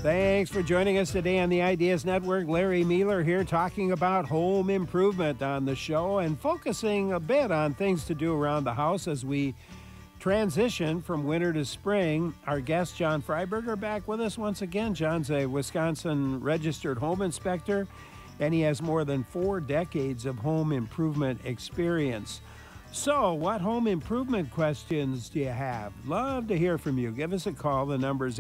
Thanks for joining us today on the Ideas Network. Larry Mueller here talking about home improvement on the show and focusing a bit on things to do around the house as we transition from winter to spring. Our guest, John Freiberger, back with us once again. John's a Wisconsin registered home inspector, and he has more than 4 decades of home improvement experience. So, what home improvement questions do you have? Love to hear from you. Give us a call. The number's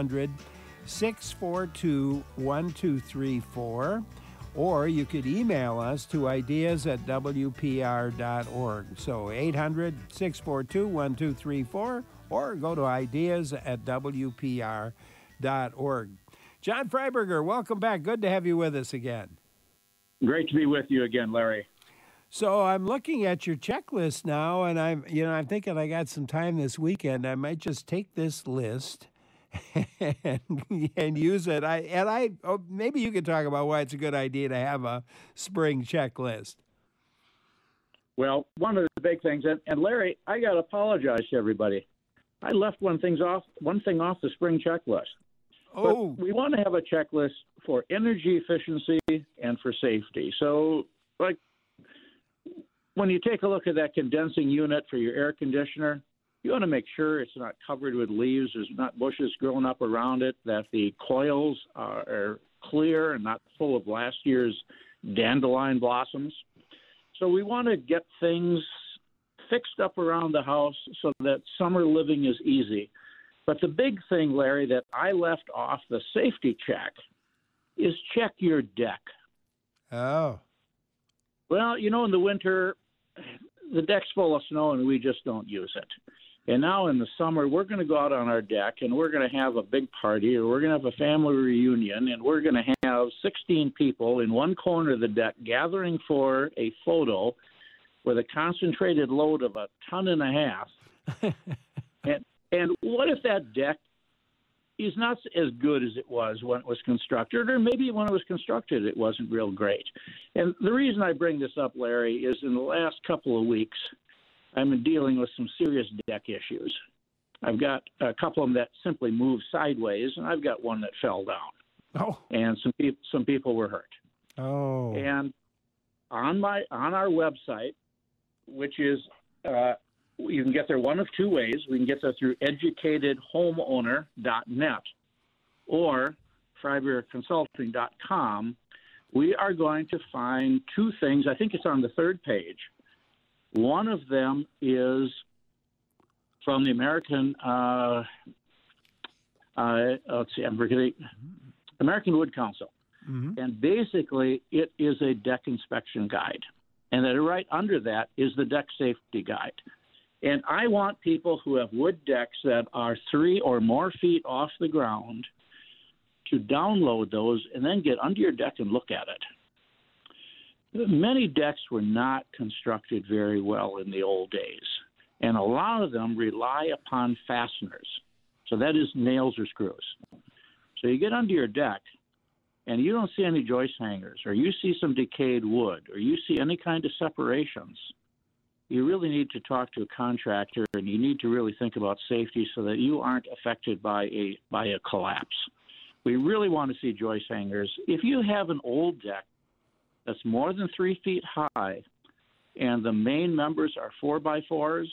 800-642-1234, or you could email us to ideas@wpr.org. So 800-642-1234, or go to ideas@wpr.org. John Freiberger, welcome back. Good to have you with us again. Great to be with you again, Larry. So I'm looking at your checklist now, and I'm thinking I got some time this weekend. I might just take this list and use it. Maybe you could talk about why it's a good idea to have a spring checklist. Well, one of the big things, and Larry, I got to apologize to everybody. I left one thing off the spring checklist. Oh, but we want to have a checklist for energy efficiency and for safety. So, like, when you take a look at that condensing unit for your air conditioner, you want to make sure it's not covered with leaves, there's not bushes growing up around it, that the coils are clear and not full of last year's dandelion blossoms. So we want to get things fixed up around the house so that summer living is easy. But the big thing, Larry, that I left off the safety check is check your deck. Oh. Well, in the winter, the deck's full of snow and we just don't use it. And now in the summer, we're going to go out on our deck and we're going to have a big party, or we're going to have a family reunion, and we're going to have 16 people in one corner of the deck gathering for a photo with a concentrated load of 1.5 tons. And what if that deck is not as good as it was when it was constructed, or maybe when it was constructed it wasn't real great? And the reason I bring this up, Larry, is in the last couple of weeks, I've been dealing with some serious deck issues. I've got a couple of them that simply moved sideways, and I've got one that fell down. Oh. And some people were hurt. Oh. And on our website, which is you can get there one of two ways. We can get there through educatedhomeowner.net or freibergerconsulting.com. We are going to find 2 things. I think it's on the 3rd page. One of them is from the American American Wood Council. Mm-hmm. And basically it is a deck inspection guide. And then right under that is the deck safety guide. And I want people who have wood decks that are 3 or more feet off the ground to download those and then get under your deck and look at it. Many decks were not constructed very well in the old days, and a lot of them rely upon fasteners. So that is nails or screws. So you get under your deck and you don't see any joist hangers, or you see some decayed wood, or you see any kind of separations. You really need to talk to a contractor, and you need to really think about safety so that you aren't affected by a collapse. We really want to see joist hangers. If you have an old deck that's more than 3 feet high and the main members are 4x4s,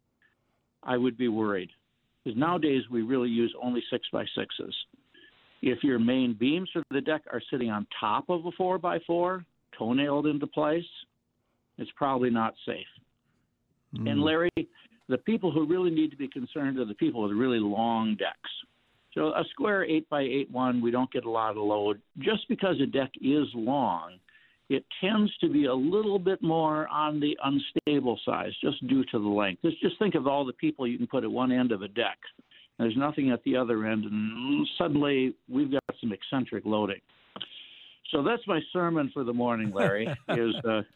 I would be worried. Because nowadays we really use only 6x6s. If your main beams for the deck are sitting on top of a 4x4, toenailed into place, it's probably not safe. Mm. And Larry, the people who really need to be concerned are the people with really long decks. So a square 8x8 one, we don't get a lot of load. Just because a deck is long, it tends to be a little bit more on the unstable side, just due to the length. Just think of all the people you can put at one end of a deck. There's nothing at the other end, and suddenly we've got some eccentric loading. So that's my sermon for the morning, Larry, is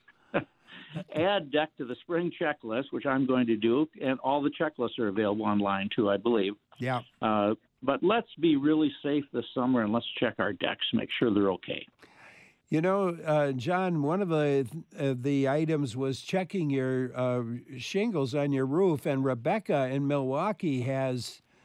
add deck to the spring checklist, which I'm going to do, and all the checklists are available online too, I believe. Yeah. But let's be really safe this summer, and let's check our decks, make sure they're okay. You know, John, one of the items was checking your shingles on your roof, and Rebecca in Milwaukee has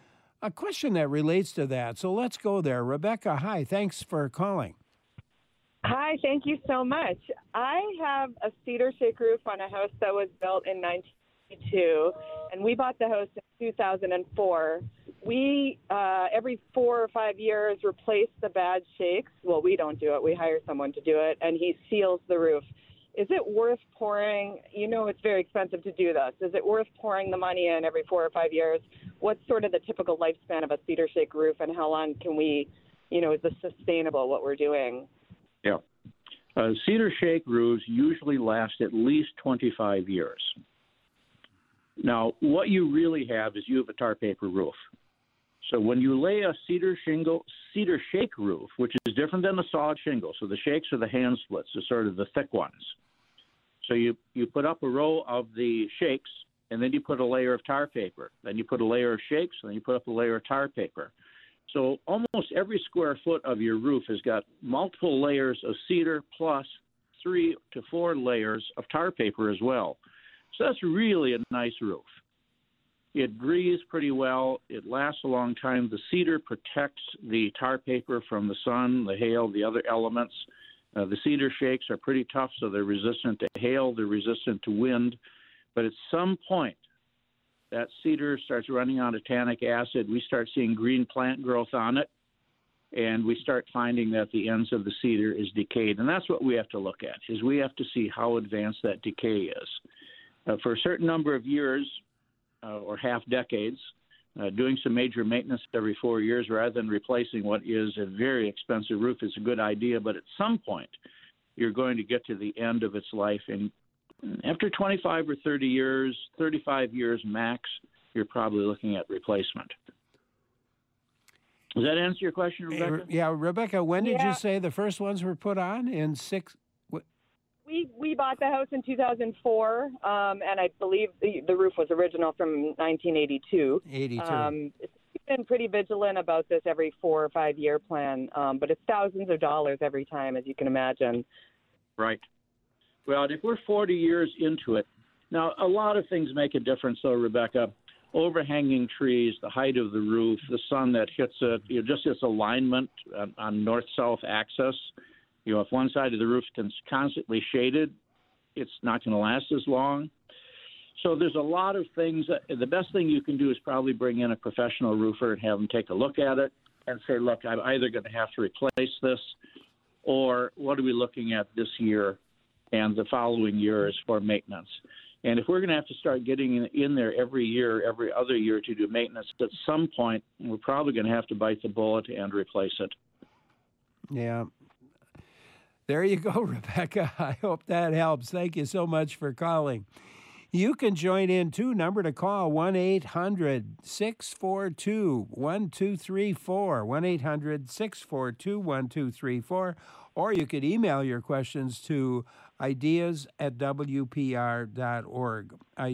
a question that relates to that. So let's go there. Rebecca, hi. Thanks for calling. Hi, thank you so much. I have a cedar shake roof on a house that was built in 1992, and we bought the house in 2004. We, every 4 or 5 years, replace the bad shakes. Well, we don't do it. We hire someone to do it, and he seals the roof. Is it worth pouring? You know it's very expensive to do this. Is it worth pouring the money in every 4 or 5 years? What's sort of the typical lifespan of a cedar shake roof, and how long can we, is this sustainable, what we're doing? Yeah. Cedar shake roofs usually last at least 25 years. Now, what you really have is you have a tar paper roof. So when you lay a cedar shake roof, which is different than a solid shingle, so the shakes are the hand splits, the sort of the thick ones. So you put up a row of the shakes, and then you put a layer of tar paper. Then you put a layer of shakes, and then you put up a layer of tar paper. So almost every square foot of your roof has got multiple layers of cedar plus 3 to 4 layers of tar paper as well. So that's really a nice roof. It breathes pretty well. It lasts a long time. The cedar protects the tar paper from the sun, the hail, the other elements. The cedar shakes are pretty tough, so they're resistant to hail. They're resistant to wind. But at some point, that cedar starts running out of tannic acid. We start seeing green plant growth on it, and we start finding that the ends of the cedar is decayed. And that's what we have to look at, is we have to see how advanced that decay is. For a certain number of years or half decades, doing some major maintenance every 4 years rather than replacing what is a very expensive roof is a good idea. But at some point, you're going to get to the end of its life. And after 25 or 30 years, 35 years max, you're probably looking at replacement. Does that answer your question, Rebecca? Yeah, Rebecca, when did you say the first ones were put on? In six? We bought the house in 2004, and I believe the roof was original from 1982. 82. It's been pretty vigilant about this every 4 or 5 year plan, but it's thousands of dollars every time, as you can imagine. Right. Well, if we're 40 years into it, now a lot of things make a difference, though, Rebecca. Overhanging trees, the height of the roof, the sun that hits it, just its alignment on north-south axis. If one side of the roof is constantly shaded, it's not going to last as long. So there's a lot of things. The best thing you can do is probably bring in a professional roofer and have them take a look at it and say, look, I'm either going to have to replace this, or what are we looking at this year and the following years for maintenance. And if we're going to have to start getting in there every year, every other year to do maintenance, at some point, we're probably going to have to bite the bullet and replace it. Yeah. There you go, Rebecca. I hope that helps. Thank you so much for calling. You can join in, too. Number to call, 1-800-642-1234, 1-800-642-1234, or you could email your questions to ideas@wpr.org,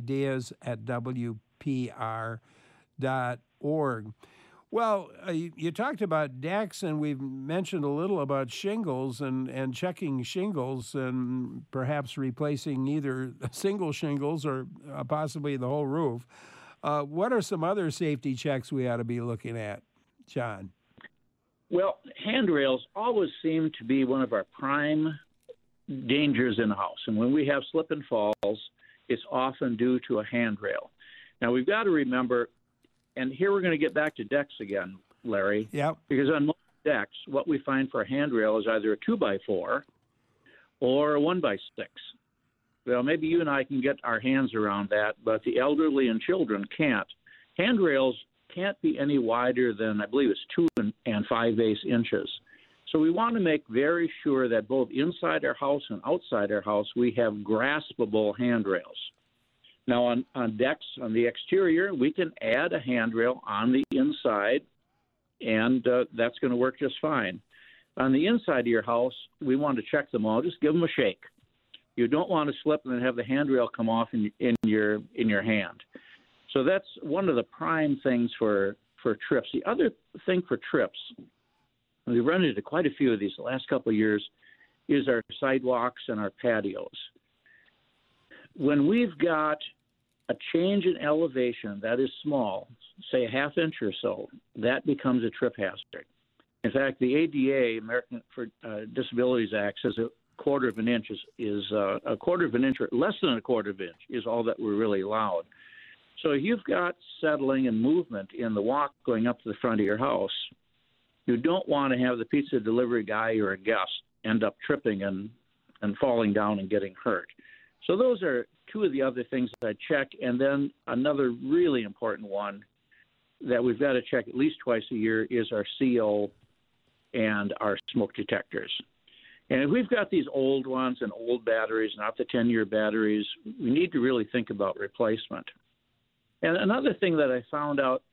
ideas@wpr.org. Well, you talked about decks, and we've mentioned a little about shingles and checking shingles and perhaps replacing either single shingles or possibly the whole roof. What are some other safety checks we ought to be looking at, John? Well, handrails always seem to be one of our prime dangers in a house. And when we have slip and falls, it's often due to a handrail. Now, we've got to remember, and here we're going to get back to decks again, Larry. Yeah. Because on most decks, what we find for a handrail is either a 2x4 or a 1x6. Well, maybe you and I can get our hands around that, but the elderly and children can't. Handrails can't be any wider than, I believe it's 2 5/8 inches. So we want to make very sure that both inside our house and outside our house, we have graspable handrails. Now, on decks, on the exterior, we can add a handrail on the inside, and that's going to work just fine. On the inside of your house, we want to check them all. Just give them a shake. You don't want to slip and then have the handrail come off in your hand. So that's one of the prime things for trips. The other thing for trips, we've run into quite a few of these the last couple of years, is our sidewalks and our patios. When we've got a change in elevation that is small, say a half inch or so, that becomes a trip hazard. In fact, the ADA, American for Disabilities Act, says a quarter of an inch is a quarter of an inch, or less than a quarter of an inch is all that we're really allowed. So if you've got settling and movement in the walk going up to the front of your house, you don't want to have the pizza delivery guy or a guest end up tripping and falling down and getting hurt. So those are two of the other things that I check. And then another really important one that we've got to check at least twice a year is our CO and our smoke detectors. And if we've got these old ones and old batteries, not the 10-year batteries, we need to really think about replacement. And another thing that I found out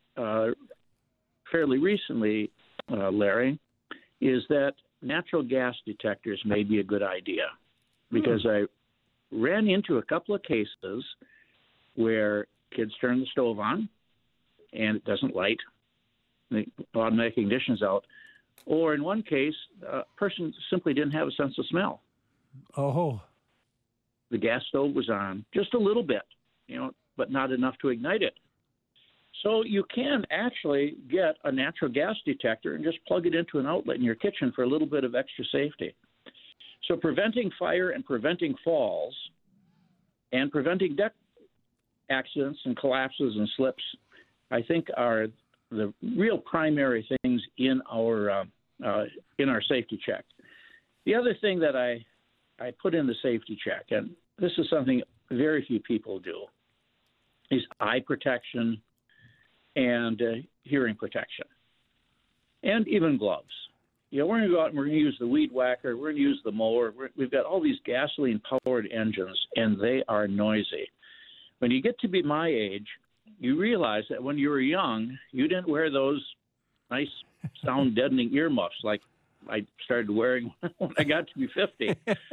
fairly recently, Larry, is that natural gas detectors may be a good idea, because I ran into a couple of cases where kids turn the stove on and it doesn't light, the automatic ignition's out, or in one case, a person simply didn't have a sense of smell. Oh. The gas stove was on just a little bit, but not enough to ignite it. So you can actually get a natural gas detector and just plug it into an outlet in your kitchen for a little bit of extra safety. So preventing fire and preventing falls and preventing deck accidents and collapses and slips, I think, are the real primary things in our safety check. The other thing that I put in the safety check, and this is something very few people do, is eye protection and hearing protection, and even gloves. We're going to go out and we're going to use the weed whacker, we're going to use the mower. We've got all these gasoline-powered engines, and they are noisy. When you get to be my age, you realize that when you were young, you didn't wear those nice sound-deadening earmuffs like I started wearing when I got to be 50.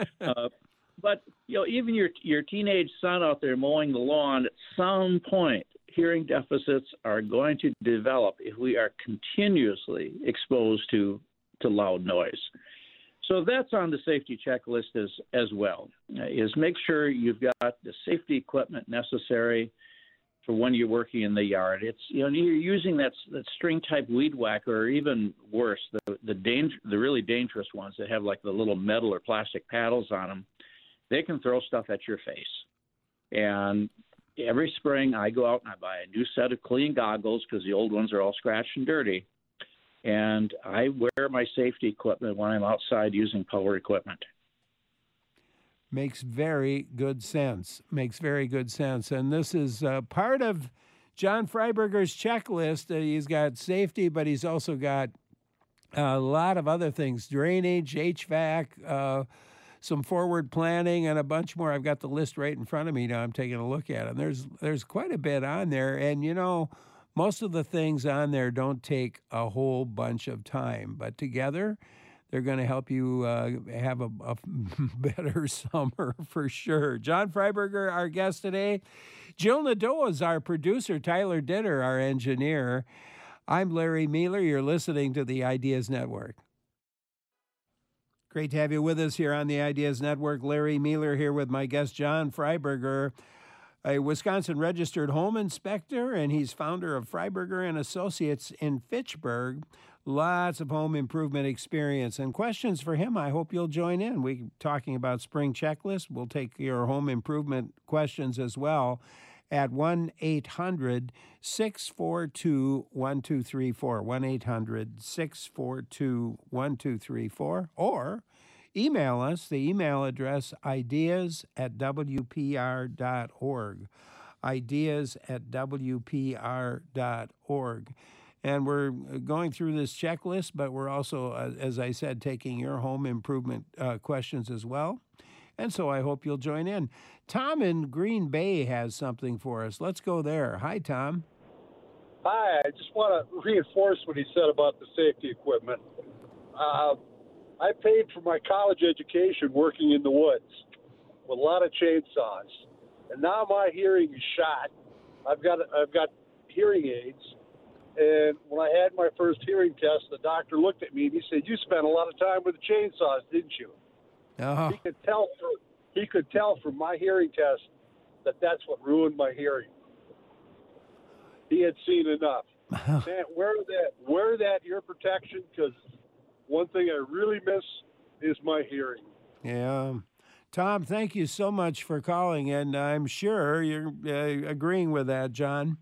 But even your teenage son out there mowing the lawn, at some point, hearing deficits are going to develop if we are continuously exposed to loud noise. So that's on the safety checklist as well, is make sure you've got the safety equipment necessary for when you're working in the yard. It's you're using that string type weed whacker, or even worse, the really dangerous ones that have like the little metal or plastic paddles on them. They can throw stuff at your face. And every spring I go out and I buy a new set of clean goggles, because the old ones are all scratched and dirty. And I wear my safety equipment when I'm outside using power equipment. Makes very good sense. And this is part of John Freiberger's checklist. He's got safety, but he's also got a lot of other things: drainage, HVAC, some forward planning, and a bunch more. I've got the list right in front of me now. I'm taking a look at it. And there's quite a bit on there. And, most of the things on there don't take a whole bunch of time, but together they're going to help you have a better summer for sure. John Freiberger, our guest today. Jill Nadeau is our producer. Tyler Ditter, our engineer. I'm Larry Mealer. You're listening to the Ideas Network. Great to have you with us here on the Ideas Network. Larry Mealer here with my guest, John Freiberger, a Wisconsin registered home inspector, and he's founder of Freiberger and Associates in Fitchburg. Lots of home improvement experience and questions for him. I hope you'll join in. We're talking about spring checklist. We'll take your home improvement questions as well at 1-800-642-1234, 1-800-642-1234, or email us. The email address, ideas@wpr.org, ideas@wpr.org. And we're going through this checklist, but we're also, as I said, taking your home improvement questions as well. And so I hope you'll join in. Tom in Green Bay has something for us. Let's go there. Hi, Tom. Hi. I just want to reinforce what he said about the safety equipment. I paid for my college education working in the woods with a lot of chainsaws, and now my hearing is shot. I've got hearing aids, and when I had my first hearing test, the doctor looked at me and he said, "You spent a lot of time with the chainsaws, didn't you?" He could tell from my hearing test that that's what ruined my hearing. he had seen enough. Man, wear that ear protection, because one thing I really miss is my hearing. Yeah. Tom, thank you so much for calling, and I'm sure you're agreeing with that, John.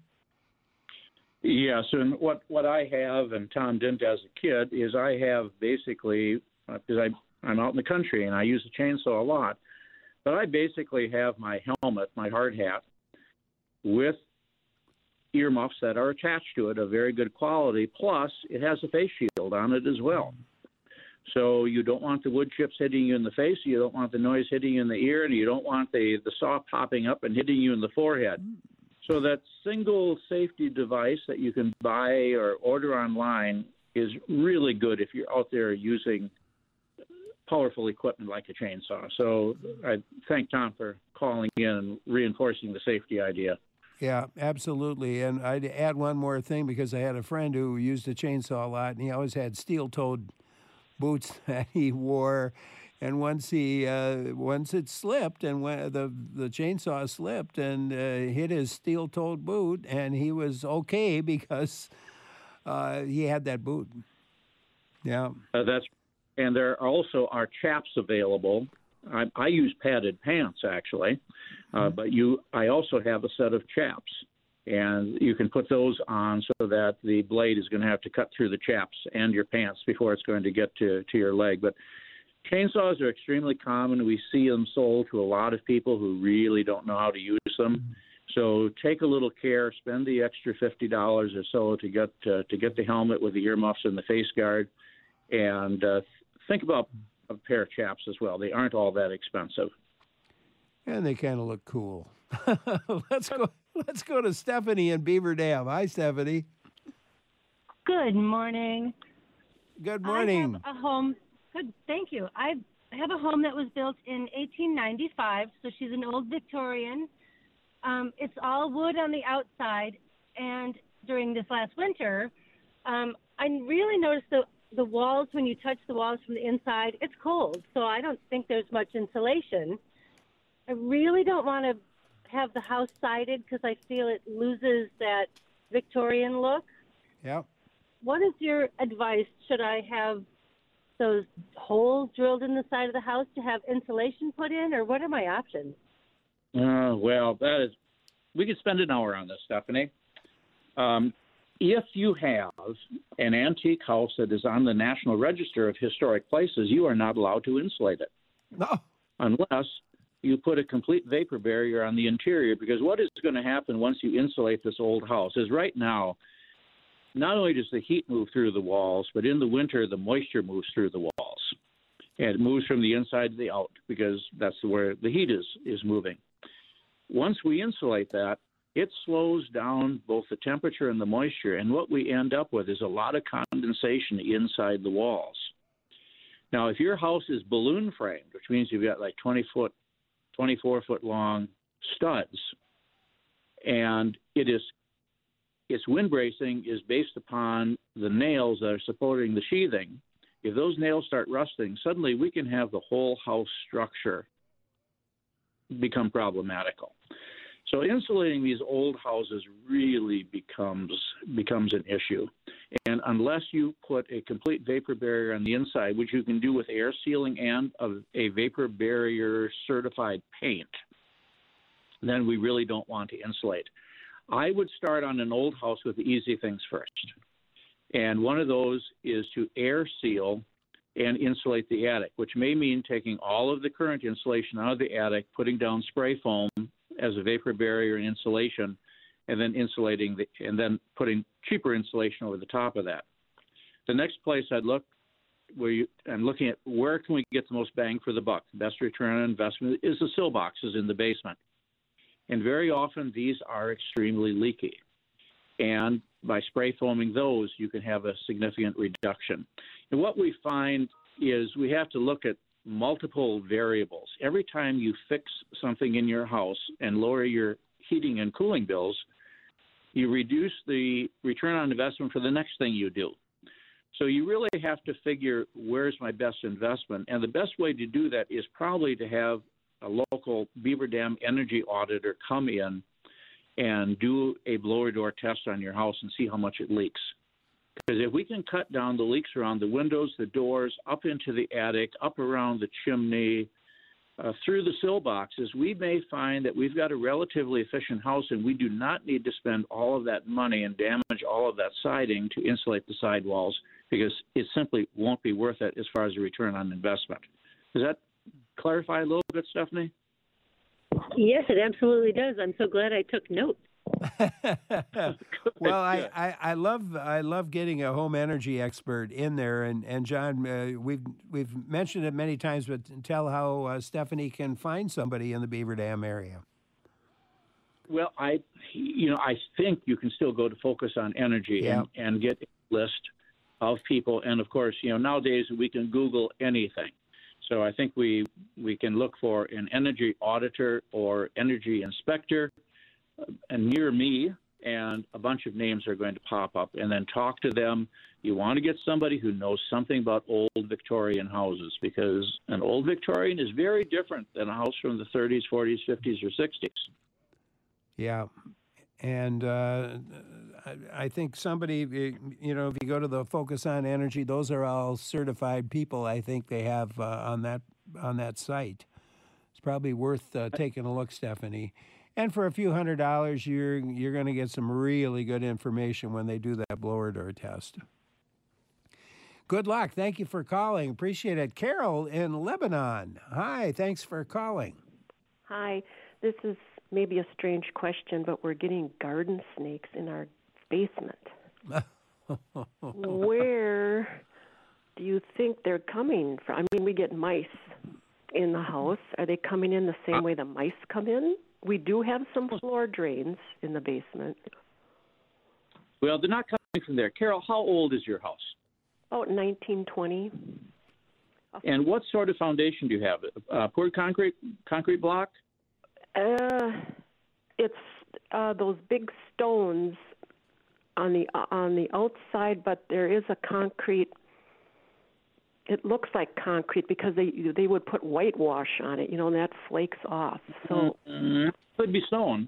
Yes, and what I have, and Tom didn't as a kid, is I have basically, because I'm out in the country and I use a chainsaw a lot, but I basically have my helmet, my hard hat, with earmuffs that are attached to it of very good quality, plus it has a face shield on it as well. So you don't want the wood chips hitting you in the face, you don't want the noise hitting you in the ear, and you don't want the saw popping up and hitting you in the forehead. So that single safety device that you can buy or order online is really good if you're out there using powerful equipment like a chainsaw. So I thank Tom for calling in and reinforcing the safety idea. Yeah, absolutely. And I'd add one more thing, because I had a friend who used a chainsaw a lot, and he always had steel-toed boots that he wore. And once it slipped, and when the chainsaw slipped and hit his steel-toed boot, and he was okay because he had that boot. Yeah. And there also are chaps available. I use padded pants, actually, but I also have a set of chaps, and you can put those on so that the blade is going to have to cut through the chaps and your pants before it's going to get to your leg. But chainsaws are extremely common. We see them sold to a lot of people who really don't know how to use them. So take a little care, spend the extra $50 or so to get the helmet with the earmuffs and the face guard, and think about a pair of chaps as well. They aren't all that expensive. And they kind of look cool. Let's go to Stephanie in Beaver Dam. Hi, Stephanie. Good morning. Good morning. I have a home. Good, thank you. I have a home that was built in 1895, so she's an old Victorian. It's all wood on the outside, and during this last winter, I really noticed the walls, when you touch the walls from the inside, it's cold, so I don't think there's much insulation. I really don't want to have the house sided because I feel it loses that Victorian look. Yeah. What is your advice? Should I have those holes drilled in the side of the house to have insulation put in, or what are my options? Well, we could spend an hour on this, Stephanie. If you have an antique house that is on the National Register of Historic Places, you are not allowed to insulate it. No. Unless you put a complete vapor barrier on the interior, because what is going to happen once you insulate this old house is right now, not only does the heat move through the walls, but in the winter, the moisture moves through the walls. And it moves from the inside to the out, because that's where the heat is moving. Once we insulate that, it slows down both the temperature and the moisture, and what we end up with is a lot of condensation inside the walls. Now, if your house is balloon framed, which means you've got like 24-foot long studs, and its wind bracing is based upon the nails that are supporting the sheathing. If those nails start rusting, suddenly we can have the whole house structure become problematical. So insulating these old houses really becomes an issue. And unless you put a complete vapor barrier on the inside, which you can do with air sealing and a vapor barrier certified paint, then we really don't want to insulate. I would start on an old house with the easy things first. And one of those is to air seal and insulate the attic, which may mean taking all of the current insulation out of the attic, putting down spray foam as a vapor barrier and insulation, and then insulating and then putting cheaper insulation over the top of that. The next place I'd look, I'm looking at where can we get the most bang for the buck. The best return on investment is the sill boxes in the basement. And very often these are extremely leaky. And by spray foaming those, you can have a significant reduction. And what we find is we have to look at multiple variables. Every time you fix something in your house and lower your heating and cooling bills, you reduce the return on investment for the next thing you do. So you really have to figure, where's my best investment? And the best way to do that is probably to have a local Beaver Dam energy auditor come in and do a blower door test on your house and see how much it leaks. Because if we can cut down the leaks around the windows, the doors, up into the attic, up around the chimney, through the sill boxes, we may find that we've got a relatively efficient house and we do not need to spend all of that money and damage all of that siding to insulate the sidewalls, because it simply won't be worth it as far as a return on investment. Does that clarify a little bit, Stephanie? Yes, it absolutely does. I'm so glad I took notes. Well, I love getting a home energy expert in there, and John, we've mentioned it many times, but tell how Stephanie can find somebody in the Beaver Dam area. Well, I think you can still go to Focus on Energy and get a list of people, and of course, nowadays we can Google anything. So I think we can look for an energy auditor or energy inspector near me, and a bunch of names are going to pop up, and then talk to them. You want to get somebody who knows something about old Victorian houses, because an old Victorian is very different than a house from the 30s, 40s, 50s, or 60s. Yeah. And I think somebody, if you go to the Focus on Energy, those are all certified people I think they have on that site. It's probably worth taking a look, Stephanie. And for a few $100s, you're going to get some really good information when they do that blower door test. Good luck. Thank you for calling. Appreciate it. Carol in Lebanon. Hi, thanks for calling. Hi, this is maybe a strange question, but we're getting garden snakes in our basement. Where do you think they're coming from? I mean, we get mice in the house. Are they coming in the same way the mice come in? We do have some floor drains in the basement. Well, they're not coming from there. Carol, how old is your house? About 1920. And what sort of foundation do you have? Poured concrete block? It's those big stones on the outside, but there is a concrete. It looks like concrete because they would put whitewash on it, and that flakes off. So could be stone.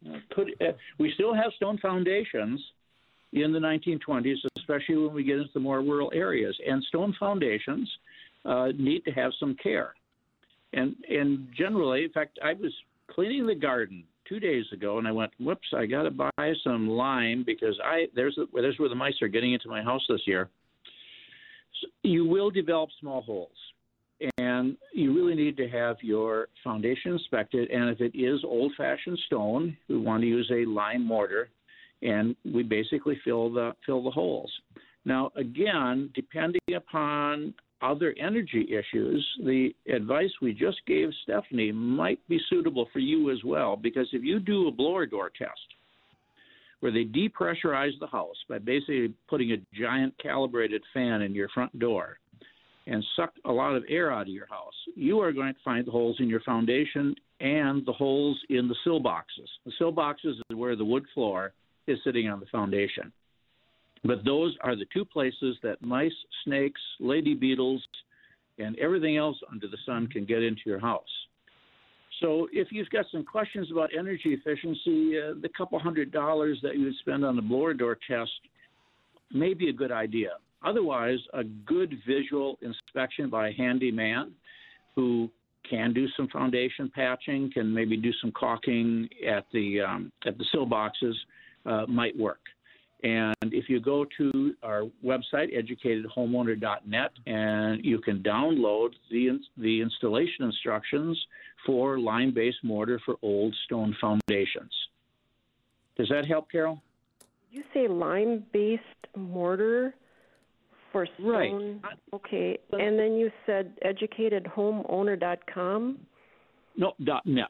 We still have stone foundations in the 1920s, especially when we get into the more rural areas. And stone foundations need to have some care. And generally, in fact, I was cleaning the garden 2 days ago, and I went, whoops, I got to buy some lime because there's where the mice are getting into my house this year. So you will develop small holes, and you really need to have your foundation inspected. And if it is old-fashioned stone, we want to use a lime mortar, and we basically fill the holes. Now, again, depending upon other energy issues, the advice we just gave Stephanie might be suitable for you as well, because if you do a blower door test where they depressurize the house by basically putting a giant calibrated fan in your front door and suck a lot of air out of your house, you are going to find the holes in your foundation and the holes in the sill boxes. The sill boxes is where the wood floor is sitting on the foundation. But those are the two places that mice, snakes, lady beetles, and everything else under the sun can get into your house. So if you've got some questions about energy efficiency, the couple $100 that you would spend on the blower door test may be a good idea. Otherwise, a good visual inspection by a handyman who can do some foundation patching, can maybe do some caulking at the sill boxes might work. And if you go to our website, educatedhomeowner.net, and you can download the installation instructions for lime-based mortar for old stone foundations. Does that help, Carol? Did you say lime-based mortar for stone? Right. Okay. And then you said educatedhomeowner.com? No, .net.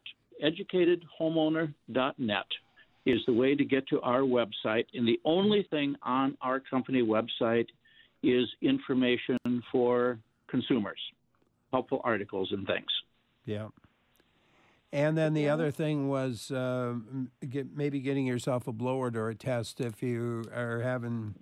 Educatedhomeowner.net is the way to get to our website. And the only thing on our company website is information for consumers, helpful articles and things. Yeah. And then the other thing was maybe getting yourself a blower door test if you are having,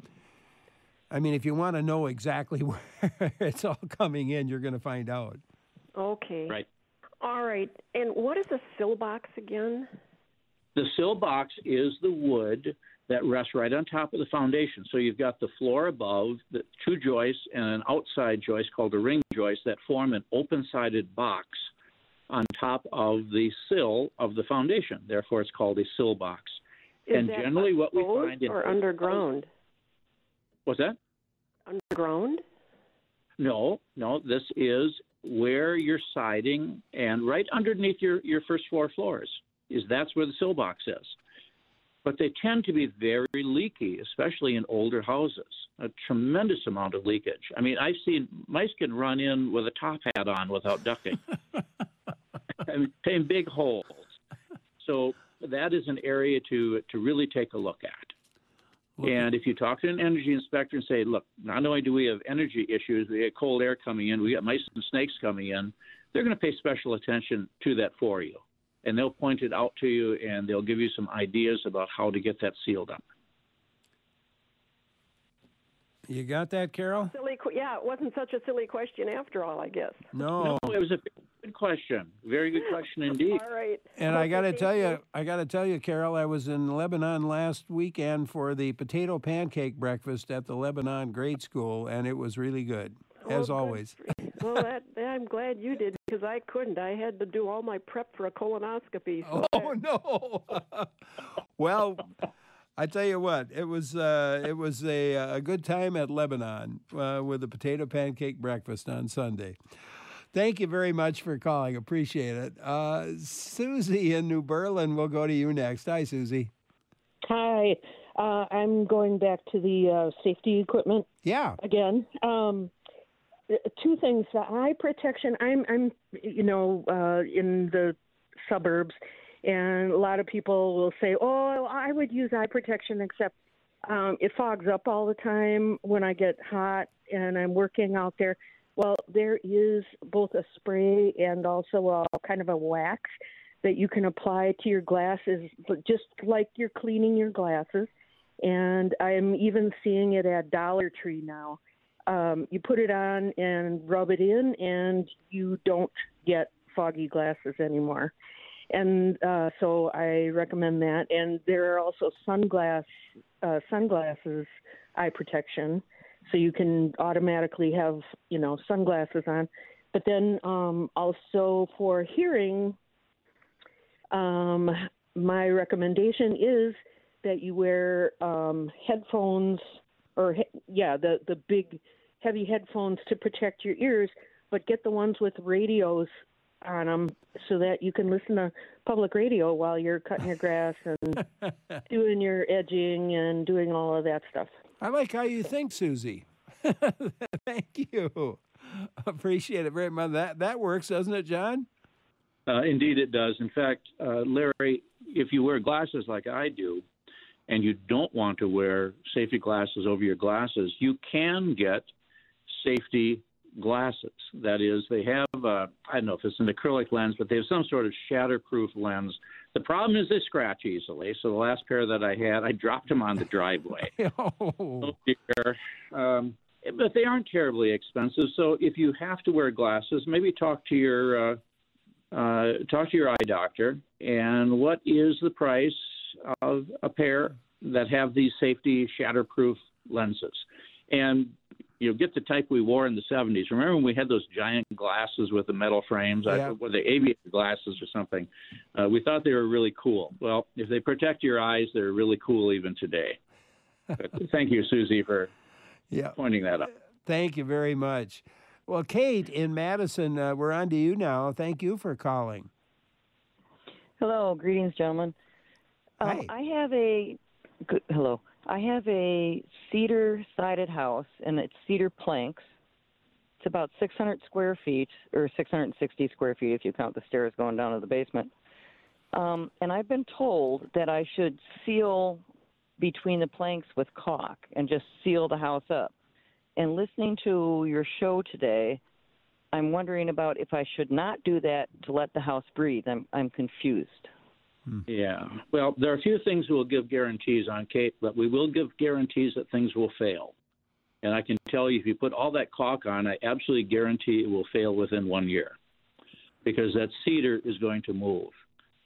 if you want to know exactly where it's all coming in, you're going to find out. Okay. Right. All right. And what is a sill box again? The sill box is the wood that rests right on top of the foundation. So you've got the floor above, the two joists, and an outside joist called a ring joist that form an open-sided box on top of the sill of the foundation. Therefore, it's called a sill box. Is that generally what we find in or underground? What's that? Underground? No. This is where you're siding, and right underneath your first floors that's where the sill box is. But they tend to be very leaky, especially in older houses. A tremendous amount of leakage. I mean, I've seen mice can run in with a top hat on without ducking. I mean, in big holes. So that is an area to really take a look at. And if you talk to an energy inspector and say, look, not only do we have energy issues, we get cold air coming in, we got mice and snakes coming in, they're going to pay special attention to that for you. And they'll point it out to you, and they'll give you some ideas about how to get that sealed up. You got that, Carol? Yeah, it wasn't such a silly question after all, I guess. No, it was a good question. Very good question indeed. All right. And I got to tell you, Carol, I was in Lebanon last weekend for the potato pancake breakfast at the Lebanon Grade School, and it was really good, as always. Well, I'm glad you did, because I couldn't. I had to do all my prep for a colonoscopy. So oh, no. Well, I tell you what, it was a good time at Lebanon with the potato pancake breakfast on Sunday. Thank you very much for calling. Appreciate it. Susie in New Berlin, we'll go to you next. Hi, Susie. Hi. I'm going back to the safety equipment. Yeah. Again. Two things. The eye protection, I'm in the suburbs, and a lot of people will say, oh, I would use eye protection, except it fogs up all the time when I get hot and I'm working out there. Well, there is both a spray and also a kind of a wax that you can apply to your glasses, just like you're cleaning your glasses. And I'm even seeing it at Dollar Tree now. You put it on and rub it in, and you don't get foggy glasses anymore. And so I recommend that. And there are also sunglasses eye protection, so you can automatically have, sunglasses on. But then also for hearing, my recommendation is that you wear headphones, or the big heavy headphones to protect your ears, but get the ones with radios on them so that you can listen to public radio while you're cutting your grass and doing your edging and doing all of that stuff. I like how you think, Susie. Thank you. Appreciate it very much. That works, doesn't it, John? Indeed it does. In fact, Larry, if you wear glasses like I do, and you don't want to wear safety glasses over your glasses, you can get safety glasses. That is, they have, I don't know if it's an acrylic lens, but they have some sort of shatterproof lens. The problem is they scratch easily. So the last pair that I had, I dropped them on the driveway. Oh dear. But they aren't terribly expensive. So if you have to wear glasses, maybe talk to your eye doctor. And what is the price of a pair that have these safety shatterproof lenses? And get the type we wore in the 70s. Remember when we had those giant glasses with the metal frames? Yeah. Were they aviator glasses or something? We thought they were really cool. Well, if they protect your eyes, they're really cool even today. But thank you, Susie, for pointing that out. Thank you very much. Well, Kate in Madison, we're on to you now. Thank you for calling. Hello. Greetings, gentlemen. Hi. I have a cedar-sided house, and it's cedar planks. It's about 600 square feet, or 660 square feet if you count the stairs going down to the basement. And I've been told that I should seal between the planks with caulk and just seal the house up. And listening to your show today, I'm wondering about if I should not do that to let the house breathe. I'm confused. Yeah. Well, there are a few things we'll give guarantees on, Kate, but we will give guarantees that things will fail. And I can tell you, if you put all that caulk on, I absolutely guarantee it will fail within 1 year, because that cedar is going to move.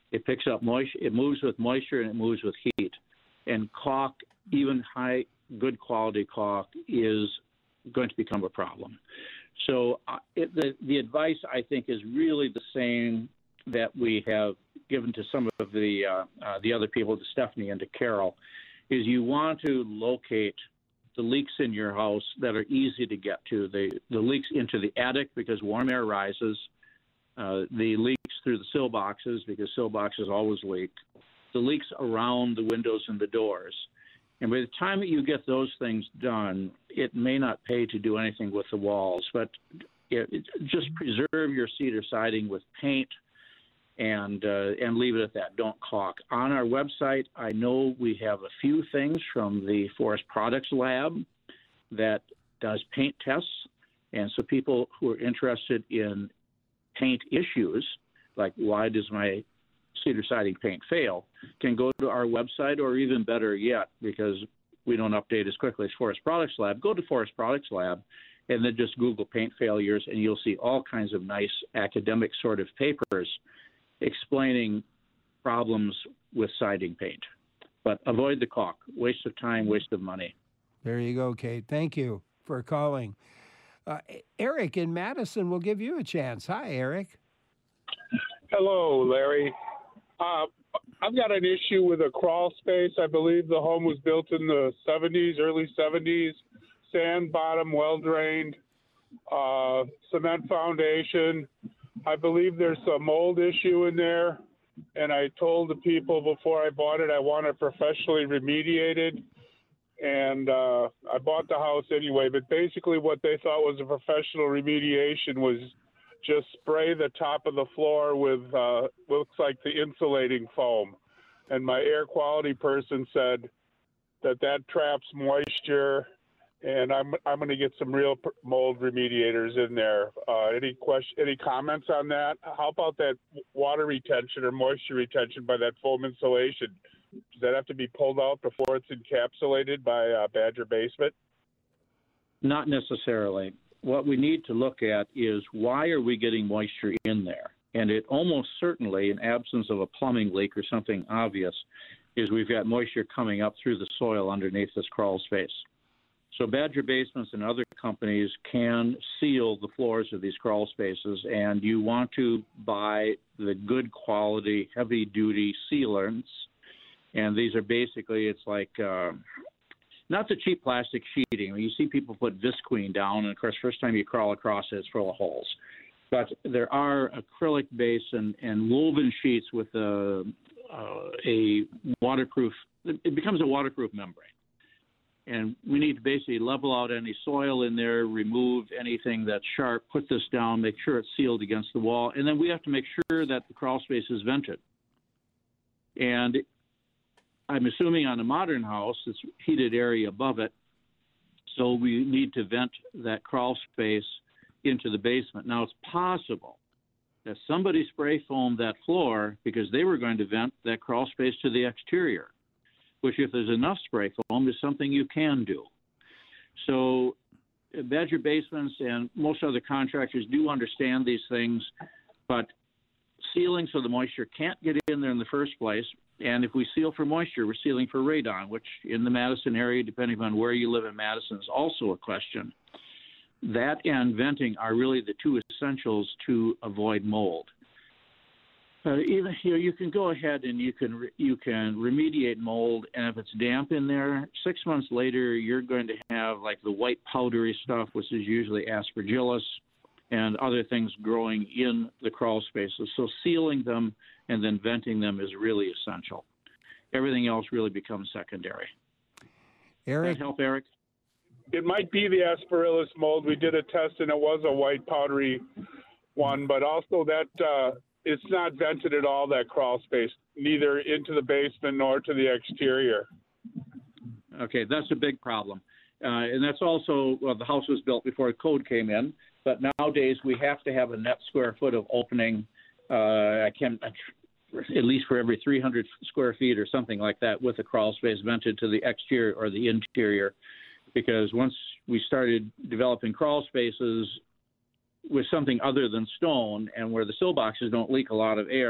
It picks up moisture. It moves with moisture and it moves with heat. And caulk, even high, good quality caulk, is going to become a problem. So the advice, I think, is really the same that we have given to some of the other people, to Stephanie and to Carol, is you want to locate the leaks in your house that are easy to get to. The leaks into the attic because warm air rises, the leaks through the sill boxes because sill boxes always leak, the leaks around the windows and the doors. And by the time that you get those things done, it may not pay to do anything with the walls, but just preserve your cedar siding with paint and leave it at that. Don't caulk. On our website, I know we have a few things from the Forest Products Lab that does paint tests. And so people who are interested in paint issues, like why does my cedar siding paint fail, can go to our website, or even better yet, because we don't update as quickly as Forest Products Lab, go to Forest Products Lab and then just Google paint failures, and you'll see all kinds of nice academic sort of papers explaining problems with siding paint. But avoid the caulk. Waste of time, waste of money. There you go, Kate. Thank you for calling. Eric in Madison will give you a chance. Hi, Eric. Hello, Larry. I've got an issue with a crawl space. I believe the home was built in the 70s, early 70s. Sand bottom, well-drained, cement foundation. I believe there's a mold issue in there, and I told the people before I bought it I want it professionally remediated, and I bought the house anyway. But basically what they thought was a professional remediation was just spray the top of the floor with looks like the insulating foam. And my air quality person said that traps moisture, and I'm going to get some real mold remediators in there. Any comments on that? How about that water retention or moisture retention by that foam insulation? Does that have to be pulled out before it's encapsulated by Badger Basement? Not necessarily. What we need to look at is why are we getting moisture in there? And it almost certainly, in absence of a plumbing leak or something obvious, is we've got moisture coming up through the soil underneath this crawl space. So Badger Basements and other companies can seal the floors of these crawl spaces, and you want to buy the good quality, heavy-duty sealants. And these are basically, it's like, not the cheap plastic sheeting. You see people put Visqueen down, and of course, first time you crawl across it, it's full of holes. But there are acrylic base and woven sheets with a waterproof, it becomes a waterproof membrane. And we need to basically level out any soil in there, remove anything that's sharp, put this down, make sure it's sealed against the wall, and then we have to make sure that the crawl space is vented. And I'm assuming on a modern house, it's heated area above it, so we need to vent that crawl space into the basement. Now, it's possible that somebody spray foamed that floor because they were going to vent that crawl space to the exterior, which, if there's enough spray foam, is something you can do. So Badger Basements and most other contractors do understand these things, but sealing so the moisture can't get in there in the first place. And if we seal for moisture, we're sealing for radon, which in the Madison area, depending on where you live in Madison, is also a question. That and venting are really the two essentials to avoid mold. Even here, you can go ahead and you can remediate mold, and if it's damp in there, 6 months later, you're going to have like the white powdery stuff, which is usually aspergillus, and other things growing in the crawl spaces. So sealing them and then venting them is really essential. Everything else really becomes secondary. Eric? Does that help, Eric? It might be the aspergillus mold. We did a test, and it was a white powdery one, but also that it's not vented at all, that crawl space, neither into the basement nor to the exterior. Okay, that's a big problem. And that's also, well, the house was built before code came in, but nowadays we have to have a net square foot of opening, at least for every 300 square feet or something like that, with a crawl space vented to the exterior or the interior. Because once we started developing crawl spaces with something other than stone, and where the sill boxes don't leak a lot of air,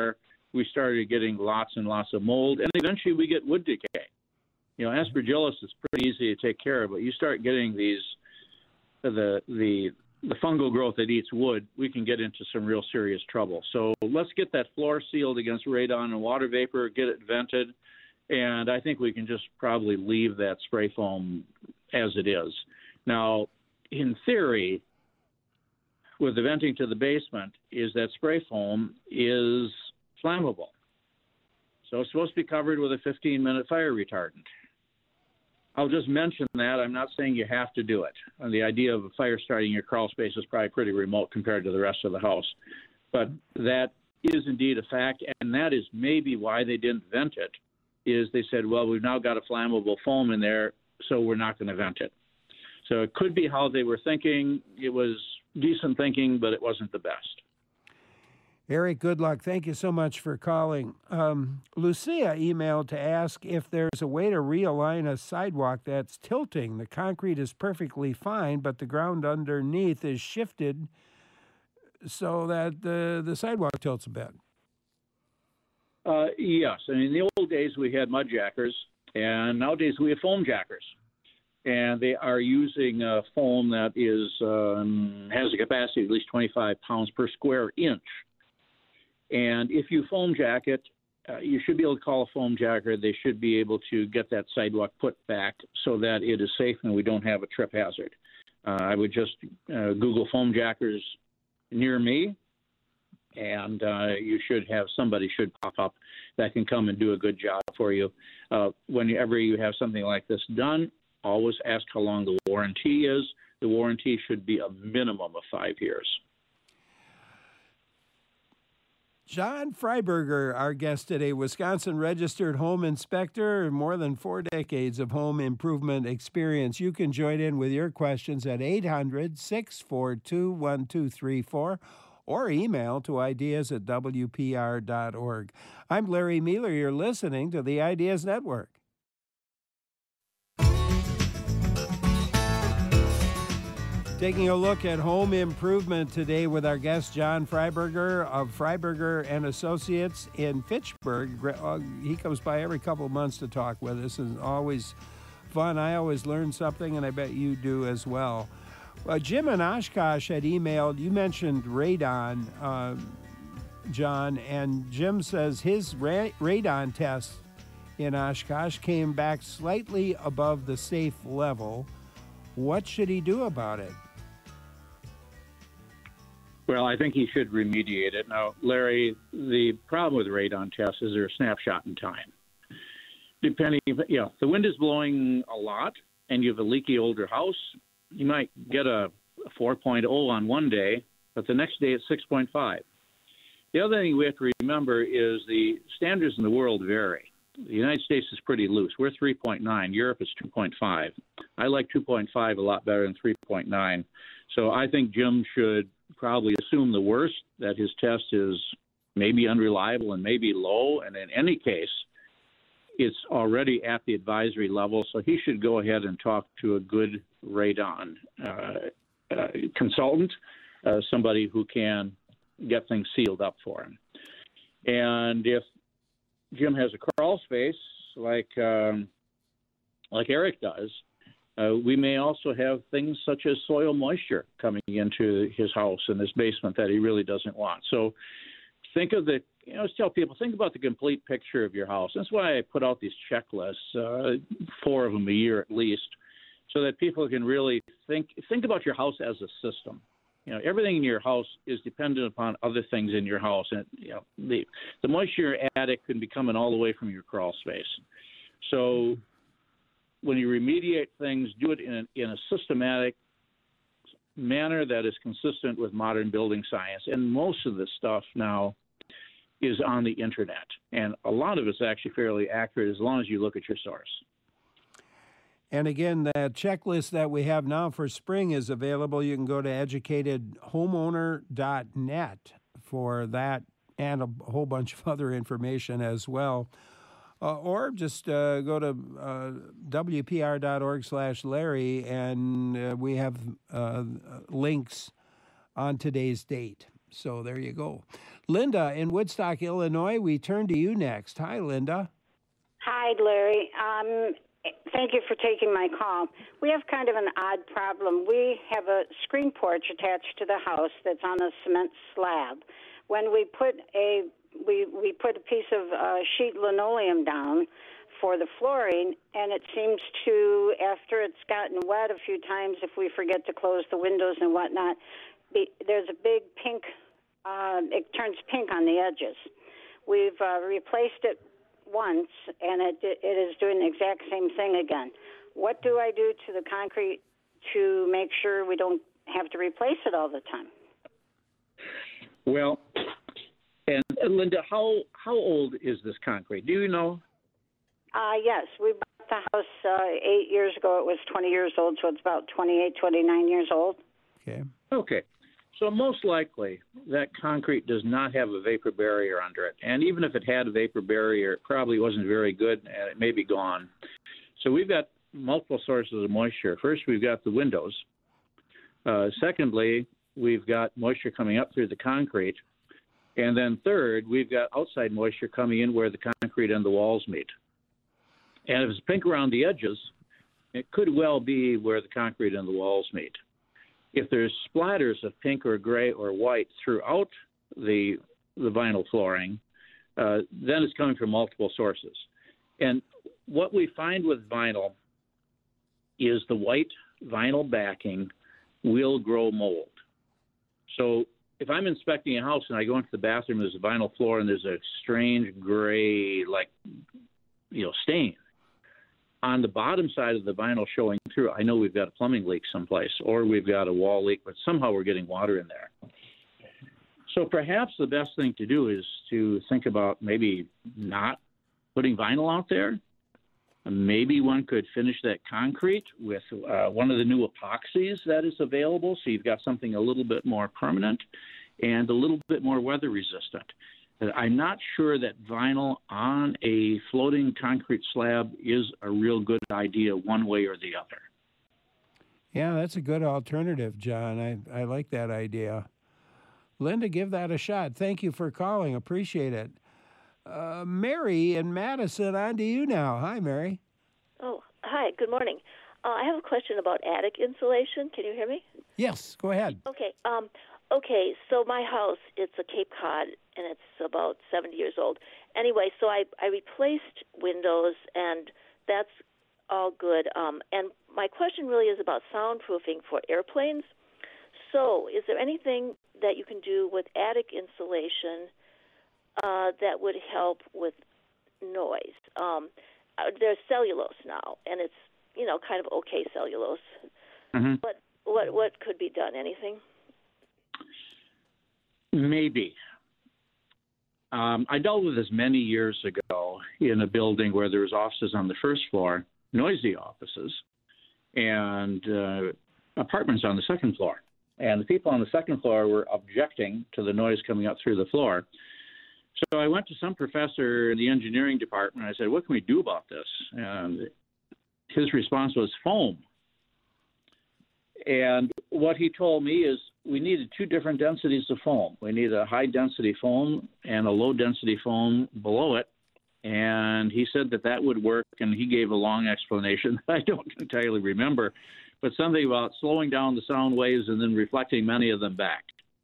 we started getting lots and lots of mold, and eventually we get wood decay. Aspergillus is pretty easy to take care of, but you start getting these the fungal growth that eats wood, we can get into some real serious trouble. So let's get that floor sealed against radon and water vapor, get it vented, and I think we can just probably leave that spray foam as it is. Now, in theory, with the venting to the basement, is that spray foam is flammable. So it's supposed to be covered with a 15-minute fire retardant. I'll just mention that. I'm not saying you have to do it. And the idea of a fire starting your crawl space is probably pretty remote compared to the rest of the house. But that is indeed a fact, and that is maybe why they didn't vent it, is they said, well, we've now got a flammable foam in there, so we're not going to vent it. So it could be how they were thinking. It was decent thinking, but it wasn't the best. Eric, good luck. Thank you so much for calling. Lucia emailed to ask if there's a way to realign a sidewalk that's tilting. The concrete is perfectly fine, but the ground underneath is shifted so that the sidewalk tilts a bit. Yes. And in the old days, we had mud jackers, and nowadays we have foam jackers. And they are using foam that has a capacity of at least 25 pounds per square inch. And if you foam jack it, you should be able to call a foam jacker. They should be able to get that sidewalk put back so that it is safe and we don't have a trip hazard. I would just Google foam jackers near me, and you should have somebody should pop up that can come and do a good job for you. Whenever you have something like this done, always ask how long the warranty is. The warranty should be a minimum of 5 years. John Freiberger, our guest today, Wisconsin registered home inspector, more than 4 decades of home improvement experience. You can join in with your questions at 800-642-1234 or email to ideas@wpr.org. I'm Larry Mueller. You're listening to the Ideas Network. Taking a look at home improvement today with our guest, John Freiberger of Freiberger and Associates in Fitchburg. He comes by every couple of months to talk with us, and always fun. I always learn something, and I bet you do as well. Jim in Oshkosh had emailed. You mentioned radon, John, and Jim says his radon test in Oshkosh came back slightly above the safe level. What should he do about it? Well, I think he should remediate it. Now, Larry, the problem with radon tests is they're a snapshot in time. Depending, the wind is blowing a lot and you have a leaky older house, you might get a 4.0 on one day, but the next day it's 6.5. The other thing we have to remember is the standards in the world vary. The United States is pretty loose. We're 3.9. Europe is 2.5. I like 2.5 a lot better than 3.9. So I think Jim should probably assume the worst, that his test is maybe unreliable and maybe low. And in any case, it's already at the advisory level. So he should go ahead and talk to a good radon consultant, somebody who can get things sealed up for him. And if Jim has a crawl space like Eric does, we may also have things such as soil moisture coming into his house in this basement that he really doesn't want. So think of I always tell people, think about the complete picture of your house. That's why I put out these checklists, 4 of them a year at least, so that people can really think about your house as a system. Everything in your house is dependent upon other things in your house. And, the moisture attic can be coming all the way from your crawl space. So when you remediate things, do it in a systematic manner that is consistent with modern building science. And most of this stuff now is on the internet. And a lot of it's actually fairly accurate as long as you look at your source. And again, that checklist that we have now for spring is available. You can go to educatedhomeowner.net for that and a whole bunch of other information as well. Or just go to WPR.org/Larry, and we have links on today's date. So there you go. Linda in Woodstock, Illinois, we turn to you next. Hi, Linda. Hi, Larry. Thank you for taking my call. We have kind of an odd problem. We have a screen porch attached to the house that's on a cement slab. When we put we put a piece of sheet linoleum down for the flooring, and it seems to, after it's gotten wet a few times, if we forget to close the windows and whatnot, there's a big pink, it turns pink on the edges. We've replaced it once, and it is doing the exact same thing again. What do I do to the concrete to make sure we don't have to replace it all the time? Well, and Linda, how old is this concrete? Do you know? Yes, we bought the house 8 years ago. It was 20 years old, so it's about 28, 29 years old. Okay. So most likely that concrete does not have a vapor barrier under it. And even if it had a vapor barrier, it probably wasn't very good and it may be gone. So we've got multiple sources of moisture. First, we've got the windows. Secondly, we've got moisture coming up through the concrete. And then third, we've got outside moisture coming in where the concrete and the walls meet. And if it's pink around the edges, it could well be where the concrete and the walls meet. If there's splatters of pink or gray or white throughout the vinyl flooring, then it's coming from multiple sources. And what we find with vinyl is the white vinyl backing will grow mold. So if I'm inspecting a house and I go into the bathroom, there's a vinyl floor and there's a strange gray, stain. On the bottom side of the vinyl showing through, I know we've got a plumbing leak someplace, or we've got a wall leak, but somehow we're getting water in there. So perhaps the best thing to do is to think about maybe not putting vinyl out there. Maybe one could finish that concrete with one of the new epoxies that is available, so you've got something a little bit more permanent and a little bit more weather resistant. I'm not sure that vinyl on a floating concrete slab is a real good idea one way or the other. Yeah, that's a good alternative, John. I like that idea. Linda, give that a shot. Thank you for calling. Appreciate it. Mary in Madison, on to you now. Hi, Mary. Oh, hi. Good morning. I have a question about attic insulation. Can you hear me? Yes, go ahead. Okay, so my house, it's a Cape Cod, and it's about 70 years old. Anyway, so I replaced windows, and that's all good. And my question really is about soundproofing for airplanes. So is there anything that you can do with attic insulation that would help with noise? There's cellulose now, and it's, kind of okay cellulose. Mm-hmm. But what could be done? Anything? Maybe. I dealt with this many years ago in a building where there was offices on the first floor, noisy offices, and apartments on the second floor. And the people on the second floor were objecting to the noise coming up through the floor. So I went to some professor in the engineering department. I said, what can we do about this? And his response was foam. And what he told me is we needed two different densities of foam. We need a high-density foam and a low-density foam below it. And he said that would work, and he gave a long explanation that I don't entirely remember, but something about slowing down the sound waves and then reflecting many of them back.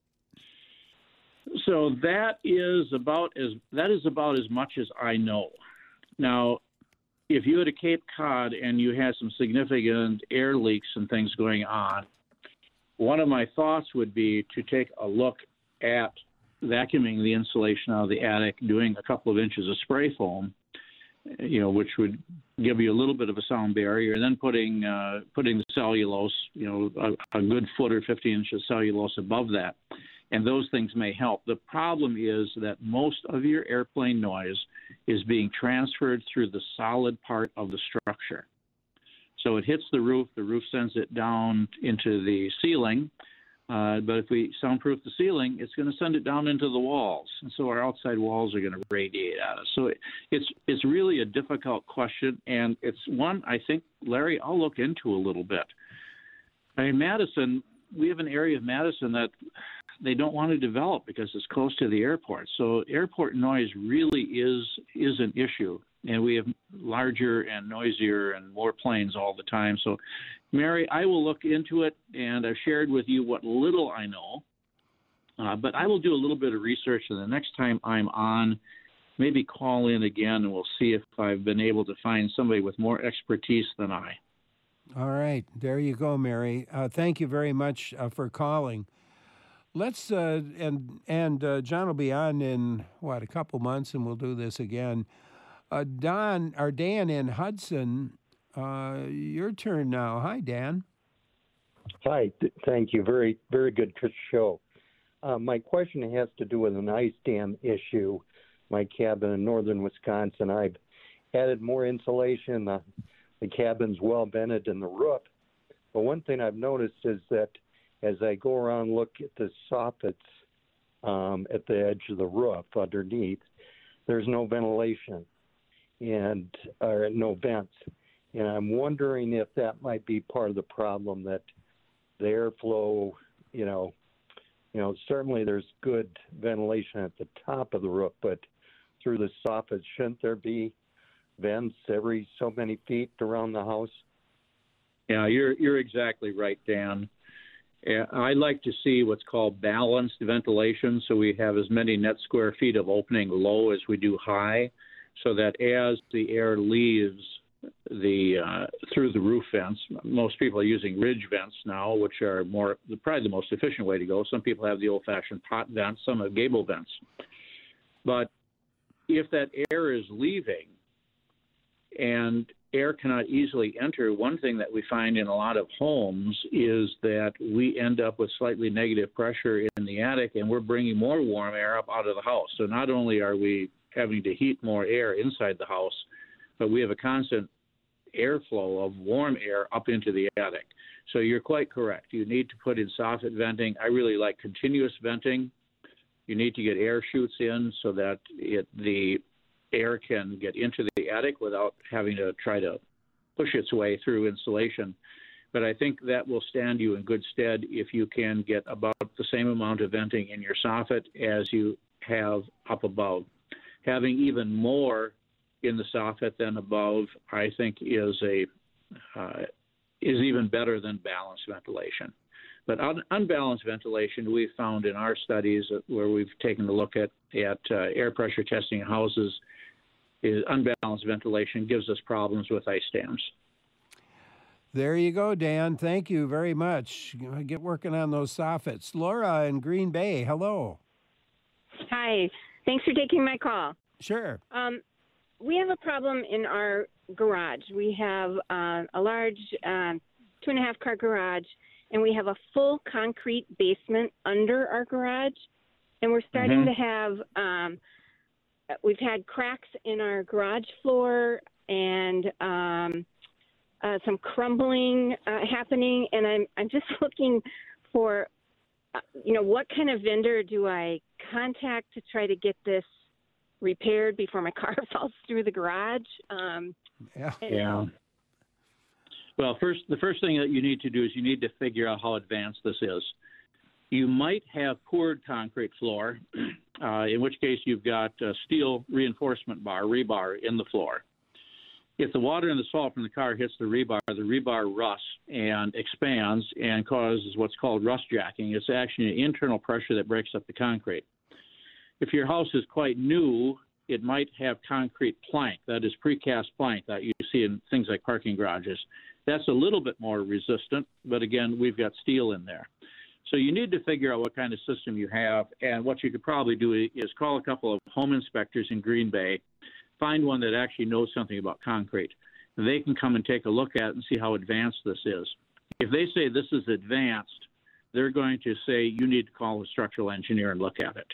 So that is about as much as I know. Now, if you had a Cape Cod and you had some significant air leaks and things going on, one of my thoughts would be to take a look at vacuuming the insulation out of the attic, doing a couple of inches of spray foam, which would give you a little bit of a sound barrier, and then putting the cellulose, a good foot or 15 inches of cellulose above that. And those things may help. The problem is that most of your airplane noise is being transferred through the solid part of the structure. So it hits the roof sends it down into the ceiling. But if we soundproof the ceiling, it's going to send it down into the walls. And so our outside walls are going to radiate at us. So it's really a difficult question. And it's one I think, Larry, I'll look into a little bit. In Madison, we have an area of Madison that they don't want to develop because it's close to the airport. So airport noise really is an issue, and we have larger and noisier and more planes all the time. So, Mary, I will look into it, and I've shared with you what little I know. But I will do a little bit of research, and the next time I'm on, maybe call in again, and we'll see if I've been able to find somebody with more expertise than I. All right. There you go, Mary. Thank you very much for calling. Let's, and John will be on in, a couple months, and we'll do this again. Dan in Hudson, your turn now. Hi, Dan. Hi. Thank you. Very, very good show. My question has to do with an ice dam issue. My cabin in northern Wisconsin, I've added more insulation. The cabin's well vented in the roof. But one thing I've noticed is that as I go around and look at the soffits at the edge of the roof underneath, there's no ventilation or no vents. And I'm wondering if that might be part of the problem, that the airflow, certainly there's good ventilation at the top of the roof, but through the soffits, shouldn't there be vents every so many feet around the house? Yeah, you're exactly right, Dan. I like to see what's called balanced ventilation, so we have as many net square feet of opening low as we do high, so that as the air leaves through the roof vents, most people are using ridge vents now, which are probably the most efficient way to go. Some people have the old-fashioned pot vents, some have gable vents. But if that air is leaving and air cannot easily enter, one thing that we find in a lot of homes is that we end up with slightly negative pressure in the attic, and we're bringing more warm air up out of the house. So not only are we having to heat more air inside the house, but we have a constant airflow of warm air up into the attic. So you're quite correct. You need to put in soffit venting. I really like continuous venting. You need to get air chutes in so that the air can get into the attic without having to try to push its way through insulation. But I think that will stand you in good stead if you can get about the same amount of venting in your soffit as you have up above. Having even more in the soffit than above, I think, is even better than balanced ventilation. But unbalanced ventilation, we've found in our studies where we've taken a look at air pressure testing in houses, is unbalanced ventilation gives us problems with ice dams. There you go, Dan. Thank you very much. Get working on those soffits. Laura in Green Bay, hello. Hi. Thanks for taking my call. Sure. We have a problem in our garage. We have a large 2.5-car garage, and we have a full concrete basement under our garage. And we're starting to have, we've had cracks in our garage floor and some crumbling happening. And I'm just looking for, what kind of vendor do I contact to try to get this repaired before my car falls through the garage? Yeah. Well, the first thing that you need to do is you need to figure out how advanced this is. You might have poured concrete floor, in which case you've got steel reinforcement rebar in the floor. If the water and the salt from the car hits the rebar rusts and expands and causes what's called rust jacking. It's actually an internal pressure that breaks up the concrete. If your house is quite new, it might have concrete plank, that is precast plank that you see in things like parking garages. That's a little bit more resistant, but again, we've got steel in there. So you need to figure out what kind of system you have, and what you could probably do is call a couple of home inspectors in Green Bay, find one that actually knows something about concrete. And they can come and take a look at it and see how advanced this is. If they say this is advanced, they're going to say you need to call a structural engineer and look at it.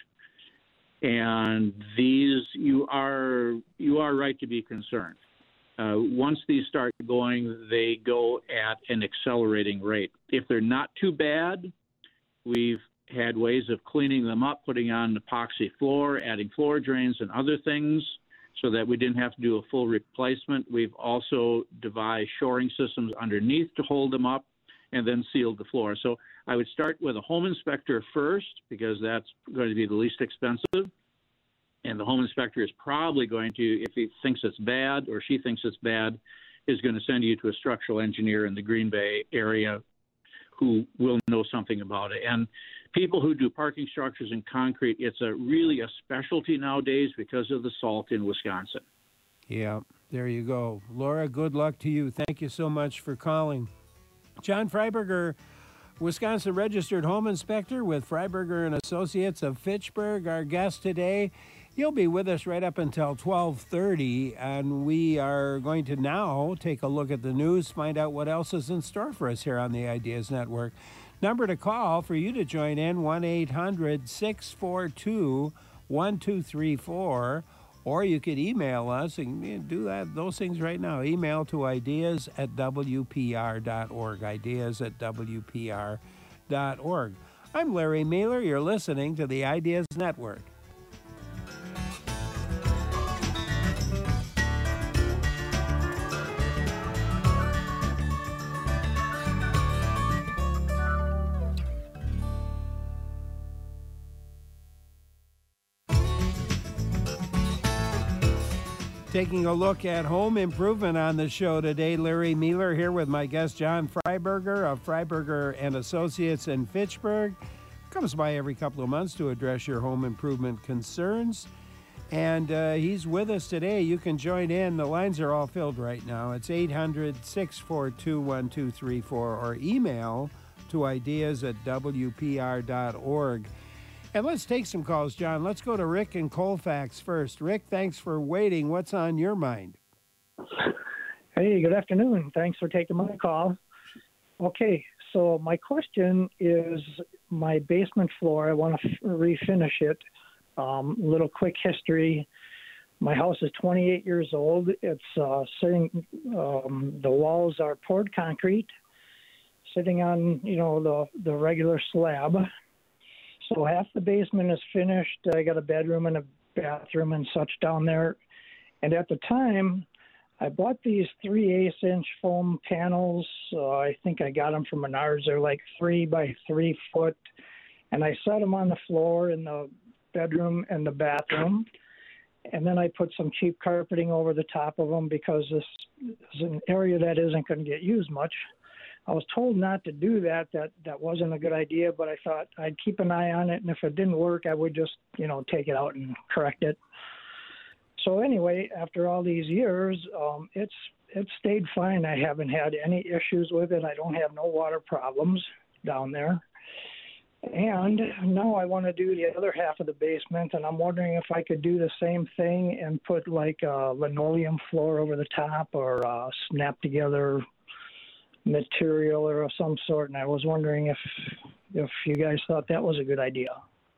And you are right to be concerned. Once these start going, they go at an accelerating rate. If they're not too bad, we've had ways of cleaning them up, putting on epoxy floor, adding floor drains and other things so that we didn't have to do a full replacement. We've also devised shoring systems underneath to hold them up. and then sealed the floor. So I would start with a home inspector first, because that's going to be the least expensive. And the home inspector is probably going to, if he thinks it's bad or she thinks it's bad, is going to send you to a structural engineer in the Green Bay area who will know something about it. And people who do parking structures in concrete, it's really a specialty nowadays because of the salt in Wisconsin. Yeah, there you go. Laura, good luck to you. Thank you so much for calling. John Freiberger, Wisconsin Registered Home Inspector with Freiberger and Associates of Fitchburg, our guest today. He'll be with us right up until 12:30, and we are going to now take a look at the news, find out what else is in store for us here on the Ideas Network. Number to call for you to join in, 1-800-642-1234, or you could email us and do those things right now. Email to ideas@wpr.org, ideas@wpr.org. I'm Larry Mehler. You're listening to the Ideas Network. Taking a look at home improvement on the show today, Larry Mehler here with my guest John Freiberger of Freiberger and Associates in Fitchburg. Comes by every couple of months to address your home improvement concerns. And he's with us today. You can join in. The lines are all filled right now. It's 800-642-1234 or email to ideas@wpr.org. And let's take some calls, John. Let's go to Rick in Colfax first. Rick, thanks for waiting. What's on your mind? Hey, good afternoon. Thanks for taking my call. Okay, so my question is my basement floor. I want to refinish it. Little quick history. My house is 28 years old. It's sitting, the walls are poured concrete, sitting on, the regular slab. So half the basement is finished. I got a bedroom and a bathroom and such down there. And at the time, I bought these 3/8-inch foam panels. I think I got them from Menards. They're like 3 by 3 foot. And I set them on the floor in the bedroom and the bathroom. And then I put some cheap carpeting over the top of them because this is an area that isn't going to get used much. I was told not to do that wasn't a good idea, but I thought I'd keep an eye on it, and if it didn't work, I would just, take it out and correct it. So anyway, after all these years, it's stayed fine. I haven't had any issues with it. I don't have no water problems down there. And now I want to do the other half of the basement, and I'm wondering if I could do the same thing and put like a linoleum floor over the top or a snap-together material or of some sort, and I was wondering if you guys thought that was a good idea.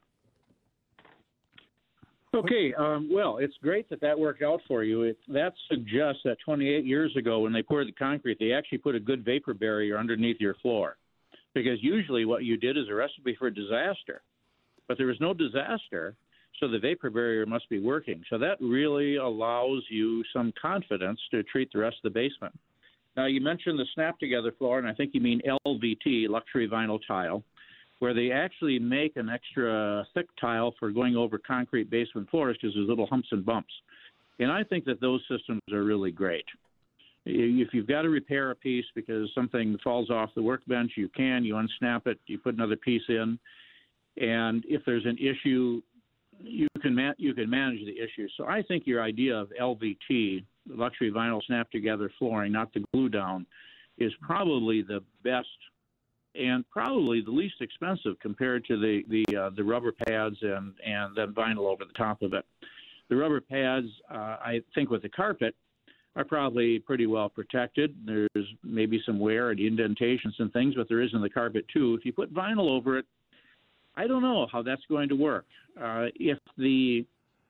Okay, well, it's great that worked out for you. That suggests that 28 years ago when they poured the concrete, they actually put a good vapor barrier underneath your floor, because usually what you did is a recipe for disaster. But there was no disaster, so the vapor barrier must be working. So that really allows you some confidence to treat the rest of the basement. Now, you mentioned the snap-together floor, and I think you mean LVT, luxury vinyl tile, where they actually make an extra thick tile for going over concrete basement floors because there's little humps and bumps. And I think that those systems are really great. If you've got to repair a piece because something falls off the workbench, you unsnap it, you put another piece in, and if there's an issue, you can manage the issue. So I think your idea of LVT, luxury vinyl snap-together flooring, not the glue down, is probably the best and probably the least expensive compared to the rubber pads and then vinyl over the top of it. The rubber pads, I think with the carpet, are probably pretty well protected. There's maybe some wear and indentations and things, but there is in the carpet too. If you put vinyl over it, I don't know how that's going to work. If the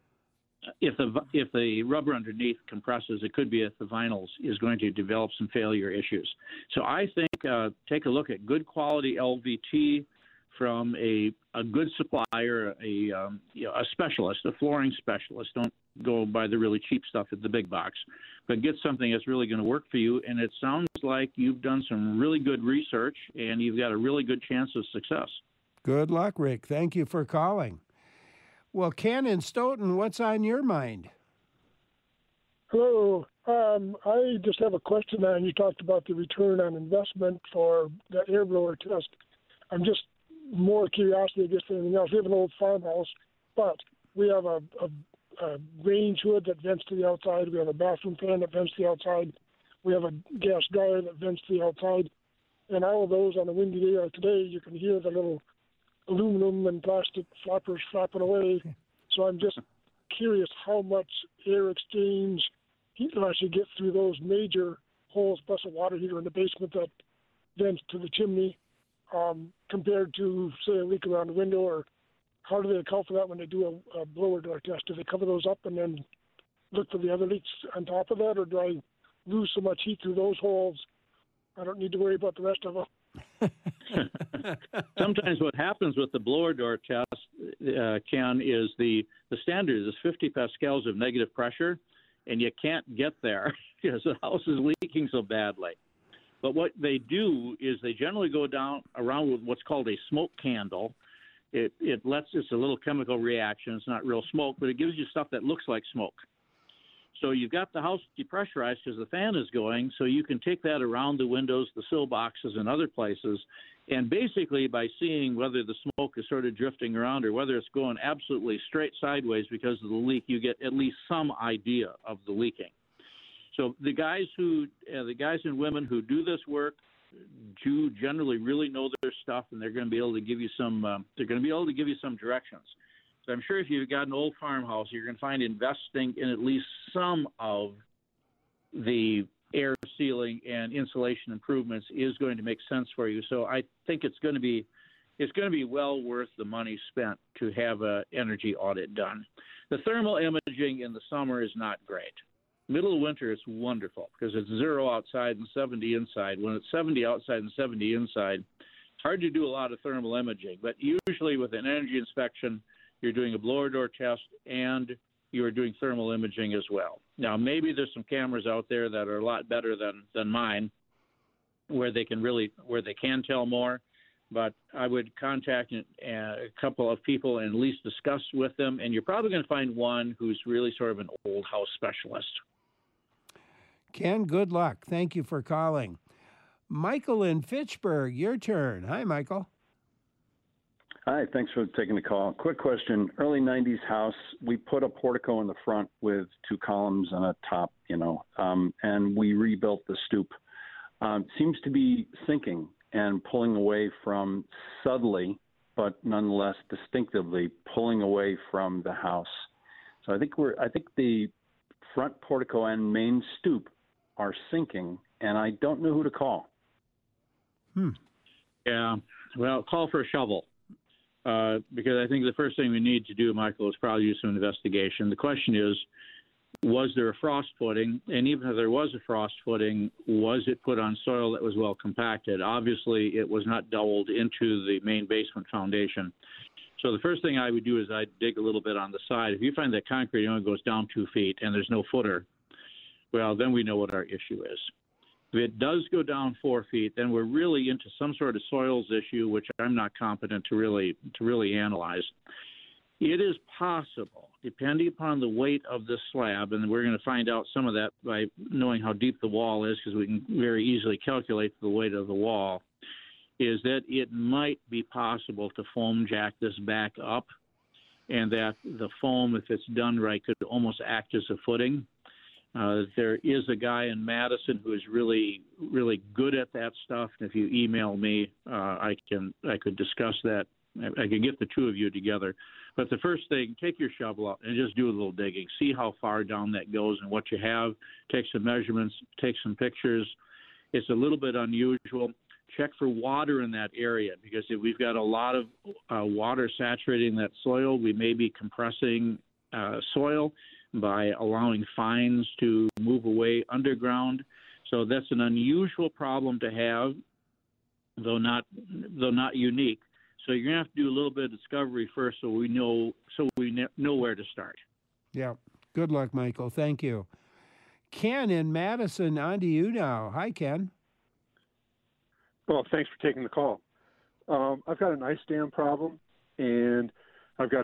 rubber underneath compresses, it could be that the vinyl is going to develop some failure issues. So I think take a look at good quality LVT from a good supplier, a specialist, a flooring specialist. go buy the really cheap stuff at the big box, but get something that's really going to work for you. And it sounds like you've done some really good research and you've got a really good chance of success. Good luck, Rick. Thank you for calling. Well, Ken in Stoughton, what's on your mind? Hello. I just have a question on, you talked about the return on investment for the air blower test. I'm just more curiosity, I guess, than anything else. We have an old farmhouse, but we have a range hood that vents to the outside. We have a bathroom fan that vents to the outside. We have a gas dryer that vents to the outside. And all of those on a windy day like today, you can hear the little aluminum and plastic flappers flapping away. So I'm just curious how much air exchange heat will actually get through those major holes, plus a water heater in the basement that vents to the chimney, compared to, say, a leak around the window, or how do they account for that when they do a blower door test? Do they cover those up and then look for the other leaks on top of that, or do I lose so much heat through those holes I don't need to worry about the rest of them? Sometimes what happens with the blower door test, Ken, is the standard is 50 pascals of negative pressure, and you can't get there because the house is leaking so badly. But what they do is they generally go down around with what's called a smoke candle. It's a little chemical reaction. It's not real smoke, but it gives you stuff that looks like smoke. So you've got the house depressurized because the fan is going, so you can take that around the windows, the sill boxes, and other places. And basically, by seeing whether the smoke is sort of drifting around or whether it's going absolutely straight sideways because of the leak, you get at least some idea of the leaking. So the guys and women who do this work do generally really know their stuff, and they're going to be able to give you some. Directions. So I'm sure if you've got an old farmhouse, you're going to find investing in at least some of the air sealing and insulation improvements is going to make sense for you. So I think it's going to be well worth the money spent to have an energy audit done. The thermal imaging in the summer is not great. Middle of winter, it's wonderful because it's 0 outside and 70 inside. When it's 70 outside and 70 inside, it's hard to do a lot of thermal imaging. But usually with an energy inspection, you're doing a blower door test and you're doing thermal imaging as well. Now, maybe there's some cameras out there that are a lot better than mine where they can tell more. But I would contact a couple of people and at least discuss with them. And you're probably going to find one who's really sort of an old house specialist. Ken, good luck. Thank you for calling. Michael in Fitchburg, your turn. Hi, Michael. Hi, thanks for taking the call. Quick question. Early 90s house, we put a portico in the front with 2 columns and a top, and we rebuilt the stoop. Seems to be sinking and pulling away from subtly, but nonetheless distinctively pulling away from the house. So I think the front portico and main stoop are sinking, and I don't know who to call. Yeah, well, call for a shovel. Because I think the first thing we need to do, Michael, is probably do some investigation. The question is, was there a frost footing? And even if there was a frost footing, was it put on soil that was well compacted? Obviously, it was not doweled into the main basement foundation. So the first thing I would do is I'd dig a little bit on the side. If you find that concrete only goes down 2 feet and there's no footer, well, then we know what our issue is. If it does go down 4 feet, then we're really into some sort of soils issue, which I'm not competent to really analyze. It is possible, depending upon the weight of the slab, and we're going to find out some of that by knowing how deep the wall is, because we can very easily calculate the weight of the wall, is that it might be possible to foam jack this back up, and that the foam, if it's done right, could almost act as a footing. There is a guy in Madison who is really, really good at that stuff. And if you email me, I could discuss that. I could get the two of you together. But the first thing, take your shovel out and just do a little digging. See how far down that goes and what you have. Take some measurements. Take some pictures. It's a little bit unusual. Check for water in that area, because if we've got a lot of water saturating that soil, we may be compressing soil by allowing fines to move away underground. So that's an unusual problem to have, though not unique. So you're gonna have to do a little bit of discovery first, so we know where to start. Yeah, Good luck, Michael. Thank you. Ken in Madison, on to you now. Hi, Ken. Well, thanks for taking the call. I've got an ice dam problem, and I've got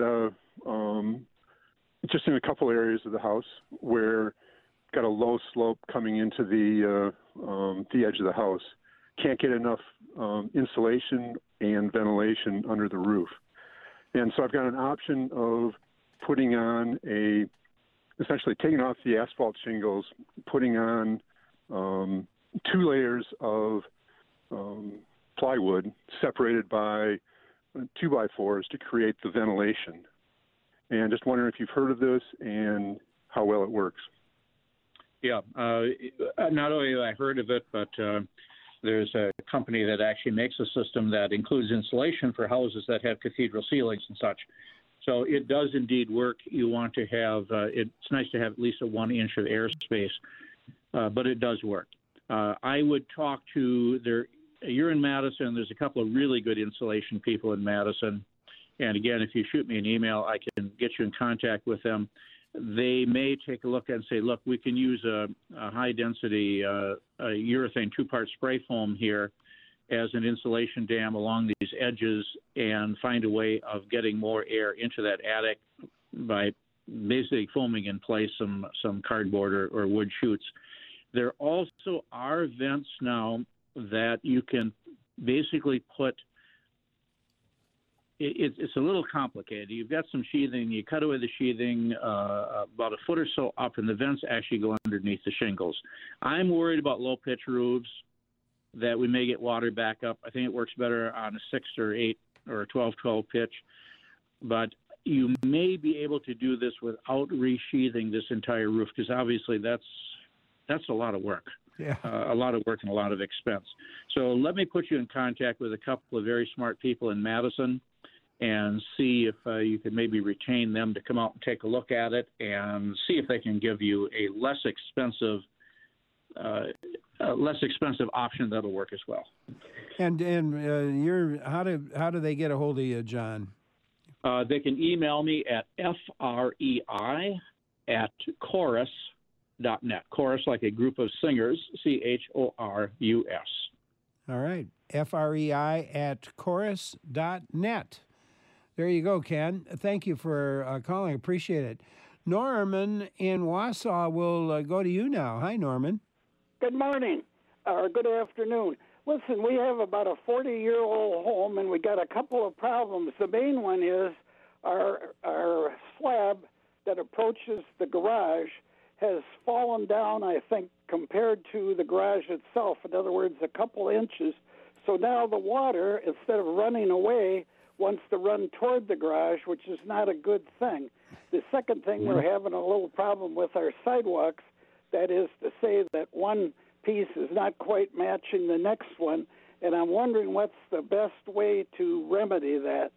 just in a couple areas of the house where got a low slope coming into the edge of the house. Can't get enough insulation and ventilation under the roof. And so I've got an option of putting on essentially taking off the asphalt shingles, putting on 2 layers of plywood separated by 2x4s to create the ventilation. And just wondering if you've heard of this and how well it works. Yeah, not only have I heard of it, but there's a company that actually makes a system that includes insulation for houses that have cathedral ceilings and such. So it does indeed work. You want to have, it's nice to have at least a 1 inch of airspace, but it does work. I would talk to you're in Madison, there's a couple of really good insulation people in Madison. And again, if you shoot me an email, I can get you in contact with them. They may take a look and say, look, we can use a high-density urethane 2-part spray foam here as an insulation dam along these edges and find a way of getting more air into that attic by basically foaming in place some cardboard or wood chutes. There also are vents now that you can basically put. It's a little complicated. You've got some sheathing. You cut away the sheathing about a foot or so up, and the vents actually go underneath the shingles. I'm worried about low-pitch roofs that we may get water back up. I think it works better on a 6 or 8 or a 12-12 pitch. But you may be able to do this without resheathing this entire roof, because obviously that's a lot of work. Yeah. A lot of work and a lot of expense. So let me put you in contact with a couple of very smart people in Madison and see if you could maybe retain them to come out and take a look at it and see if they can give you a less expensive option that'll work as well. And how do they get a hold of you, John? They can email me at frei@chorus.net. Chorus like a group of singers, CHORUS. All right, frei@chorus.net. There you go, Ken. Thank you for calling. Appreciate it. Norman in Wausau will go to you now. Hi, Norman. Good morning, or good afternoon. Listen, we have about a 40-year-old home, and we got a couple of problems. The main one is our slab that approaches the garage has fallen down, I think, compared to the garage itself. In other words, a couple inches. So now the water, instead of running away, wants to run toward the garage, which is not a good thing. The second thing, we're having a little problem with our sidewalks. That is to say that one piece is not quite matching the next one, and I'm wondering what's the best way to remedy that.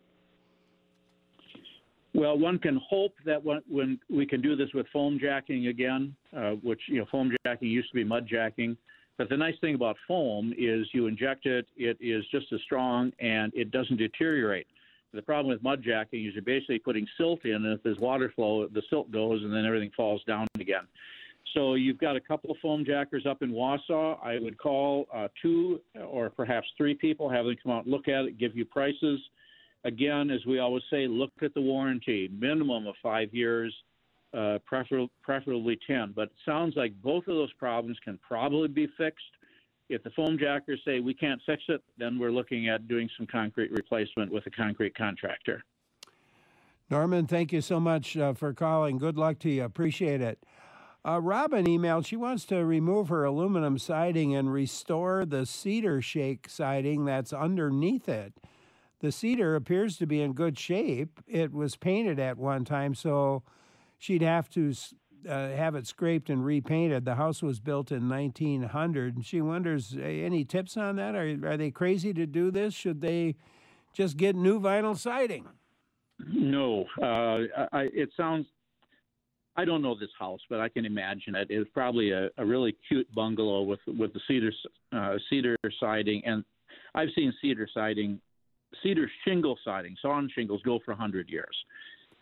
Well, one can hope that when we can do this with foam jacking again, which, foam jacking used to be mud jacking. But the nice thing about foam is you inject it, it is just as strong, and it doesn't deteriorate. The problem with mud jacking is you're basically putting silt in, and if there's water flow, the silt goes, and then everything falls down again. So you've got a couple of foam jackers up in Wausau. I would call 2 or perhaps 3 people, have them come out and look at it, give you prices. Again, as we always say, look at the warranty, minimum of 5 years, preferably 10. But it sounds like both of those problems can probably be fixed. If the foam jackers say we can't fix it, then we're looking at doing some concrete replacement with a concrete contractor. Norman, thank you so much for calling. Good luck to you. Appreciate it. Robin emailed. She wants to remove her aluminum siding and restore the cedar shake siding that's underneath it. The cedar appears to be in good shape. It was painted at one time, so she'd have to have it scraped and repainted. The house was built in 1900, and she wonders, any tips on that? Are they crazy to do this? Should they just get new vinyl siding? No. It sounds, I don't know this house, but I can imagine it. It's probably a really cute bungalow with the cedar siding, and I've seen cedar shingle siding, sawn shingles go for 100 years.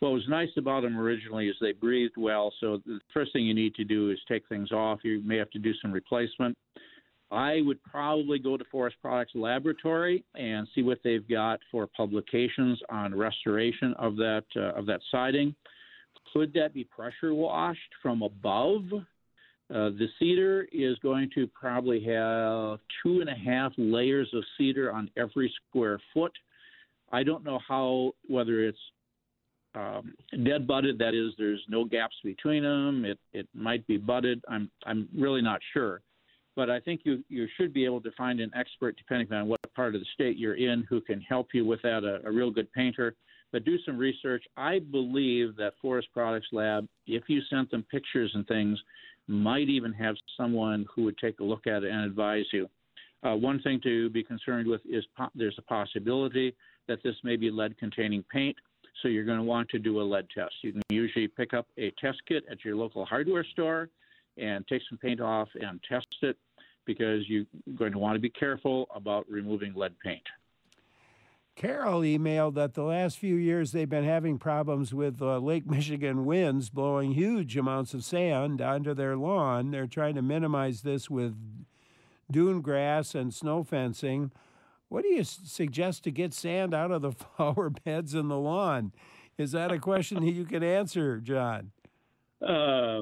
What was nice about them originally is they breathed well, so the first thing you need to do is take things off. You may have to do some replacement. I would probably go to Forest Products Laboratory and see what they've got for publications on restoration of that siding. Could that be pressure washed from above? The cedar is going to probably have 2.5 layers of cedar on every square foot. I don't know whether it's dead budded, that is, there's no gaps between them. It might be budded. I'm really not sure. But I think you should be able to find an expert, depending on what part of the state you're in, who can help you with that, a real good painter. But do some research. I believe that Forest Products Lab, if you sent them pictures and things, might even have someone who would take a look at it and advise you. One thing to be concerned with is there's a possibility that this may be lead-containing paint, so you're going to want to do a lead test. You can usually pick up a test kit at your local hardware store and take some paint off and test it, because you're going to want to be careful about removing lead paint. Carol emailed that the last few years they've been having problems with Lake Michigan winds blowing huge amounts of sand onto their lawn. They're trying to minimize this with dune grass and snow fencing. What do you suggest to get sand out of the flower beds in the lawn? Is that a question that you can answer, John? I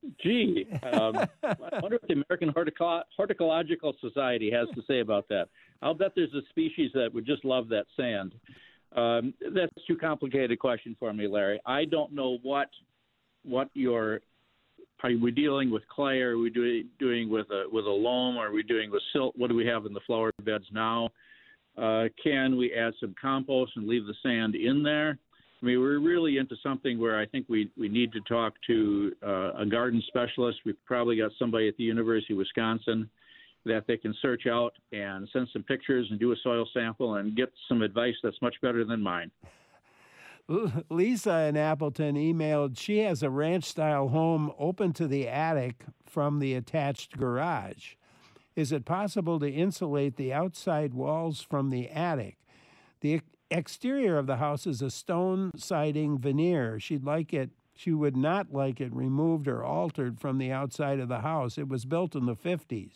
wonder what the American Horticultural Society has to say about that. I'll bet there's a species that would just love that sand. That's too complicated a question for me, Larry. I don't know what are we dealing with clay? Are we doing with a loam? Are we doing with silt? What do we have in the flower beds now? Can we add some compost and leave the sand in there? I mean, we're really into something where I think we need to talk to a garden specialist. We've probably got somebody at the University of Wisconsin that they can search out and send some pictures and do a soil sample and get some advice that's much better than mine. Lisa in Appleton emailed, she has a ranch-style home open to the attic from the attached garage. Is it possible to insulate the outside walls from the attic? The exterior of the house is a stone siding veneer. She would not like it removed or altered from the outside of the house. It was built in the 50s.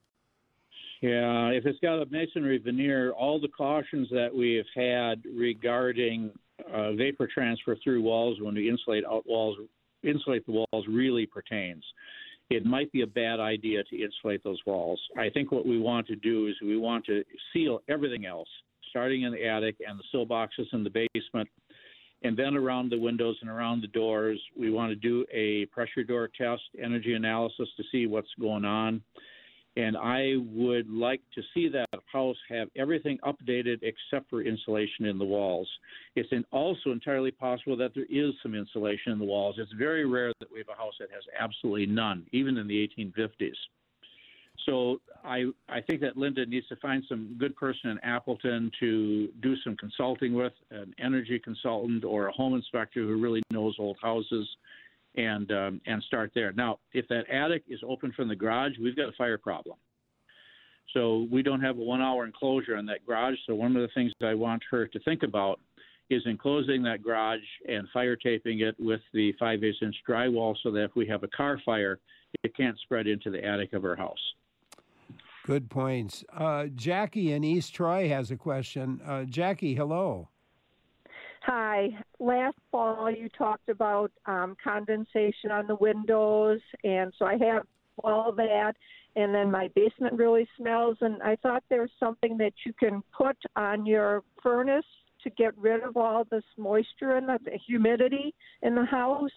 Yeah, if it's got a masonry veneer, all the cautions that we have had regarding vapor transfer through walls when we insulate the walls really pertains. It might be a bad idea to insulate those walls. I think what we want to do is we want to seal everything else, starting in the attic and the sill boxes in the basement, and then around the windows and around the doors. We want to do a pressure door test, energy analysis to see what's going on. And I would like to see that house have everything updated except for insulation in the walls. It's also entirely possible that there is some insulation in the walls. It's very rare that we have a house that has absolutely none, even in the 1850s. So I think that Linda needs to find some good person in Appleton to do some consulting with, an energy consultant or a home inspector who really knows old houses, and start there. Now, if that attic is open from the garage, we've got a fire problem. So we don't have a 1-hour enclosure on that garage. So one of the things I want her to think about is enclosing that garage and fire taping it with the 5/8-inch drywall so that if we have a car fire, it can't spread into the attic of our house. Good points. Jackie in East Troy has a question. Jackie, hello. Hi. Last fall, you talked about condensation on the windows, and so I have all of that, and then my basement really smells, and I thought there's something that you can put on your furnace to get rid of all this moisture and the humidity in the house.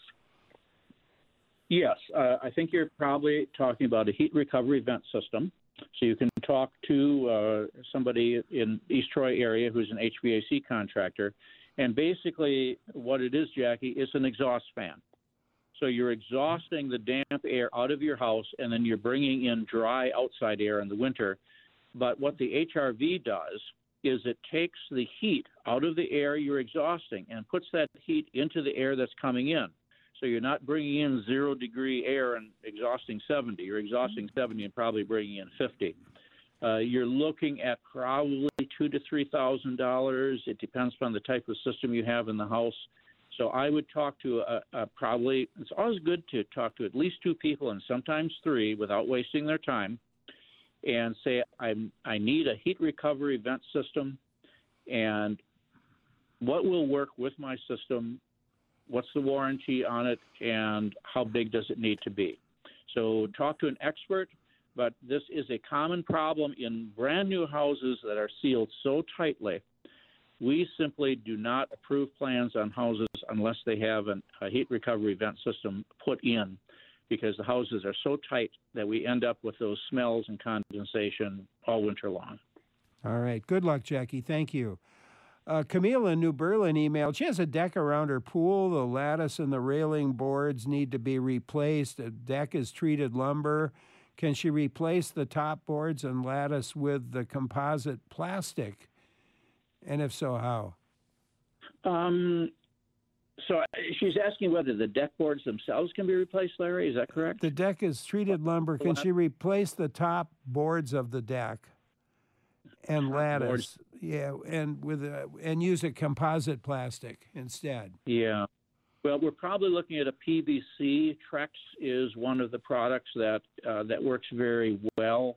Yes, I think you're probably talking about a heat recovery vent system. So you can talk to somebody in East Troy area who's an HVAC contractor. And basically what it is, Jackie, is an exhaust fan. So you're exhausting the damp air out of your house, and then you're bringing in dry outside air in the winter. But what the HRV does is it takes the heat out of the air you're exhausting and puts that heat into the air that's coming in. So you're not bringing in 0-degree air and exhausting 70. You're exhausting 70 and probably bringing in 50. You're looking at probably $2,000 to $3,000. It depends on the type of system you have in the house. So I would talk to probably, it's always good to talk to at least two people and sometimes three without wasting their time, and say, I need a heat recovery vent system, and what will work with my system, what's the warranty on it, and how big does it need to be. So talk to an expert, but this is a common problem in brand new houses that are sealed so tightly. We simply do not approve plans on houses unless they have a heat recovery vent system put in, because the houses are so tight that we end up with those smells and condensation all winter long. All right. Good luck, Jackie. Thank you. Camille in New Berlin emailed, she has a deck around her pool. The lattice and the railing boards need to be replaced. The deck is treated lumber. Can she replace the top boards and lattice with the composite plastic? And if so, how? So she's asking whether the deck boards themselves can be replaced, Larry. Is that correct? The deck is treated lumber. Can she replace the top boards of the deck and lattice? Boards. Yeah, and use a composite plastic instead. Yeah. Well, we're probably looking at a PVC. Trex is one of the products that works very well.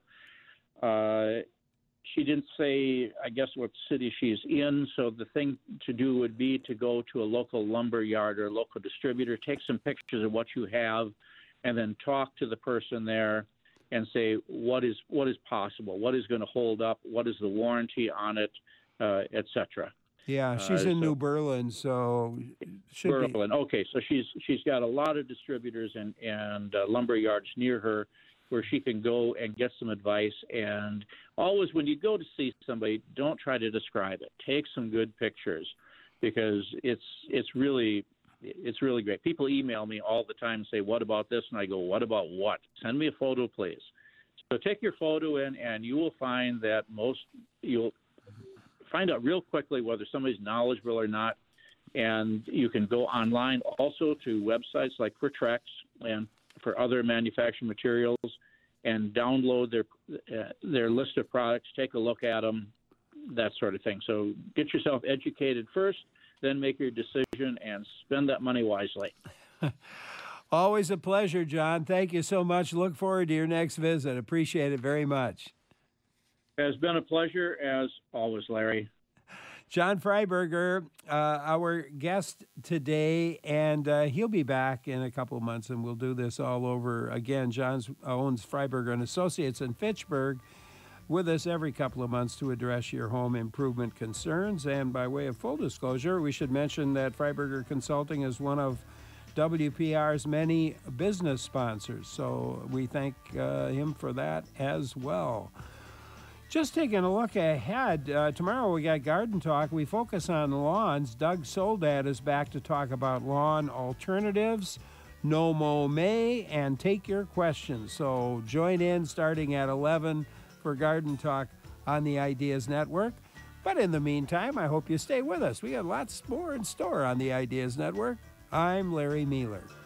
She didn't say, I guess, what city she's in, so the thing to do would be to go to a local lumber yard or a local distributor, take some pictures of what you have, and then talk to the person there and say, what is possible? What is going to hold up? What is the warranty on it, et cetera. Yeah, she's in New Berlin, so should be. Okay, so she's got a lot of distributors and lumber yards near her where she can go and get some advice. And always when you go to see somebody, don't try to describe it. Take some good pictures, because it's really great. People email me all the time and say, what about this? And I go, what about what? Send me a photo, please. So take your photo in, and you will find that you'll find out real quickly whether somebody's knowledgeable or not. And you can go online also to websites like for Trex and for other manufacturing materials and download their list of products, take a look at them, that sort of thing. So get yourself educated first, then make your decision and spend that money wisely. Always a pleasure, John. Thank you so much. Look forward to your next visit. Appreciate it very much. It has been a pleasure, as always, Larry. John Freiberger, our guest today, and he'll be back in a couple of months, and we'll do this all over again. John owns Freiberger & Associates in Fitchburg, with us every couple of months to address your home improvement concerns. And by way of full disclosure, we should mention that Freiberger Consulting is one of WPR's many business sponsors, so we thank him for that as well. Just taking a look ahead, tomorrow we got Garden Talk. We focus on lawns. Doug Soldat is back to talk about lawn alternatives, No Mow May, and take your questions. So join in starting at 11 for Garden Talk on the Ideas Network. But in the meantime, I hope you stay with us. We got lots more in store on the Ideas Network. I'm Larry Mueller.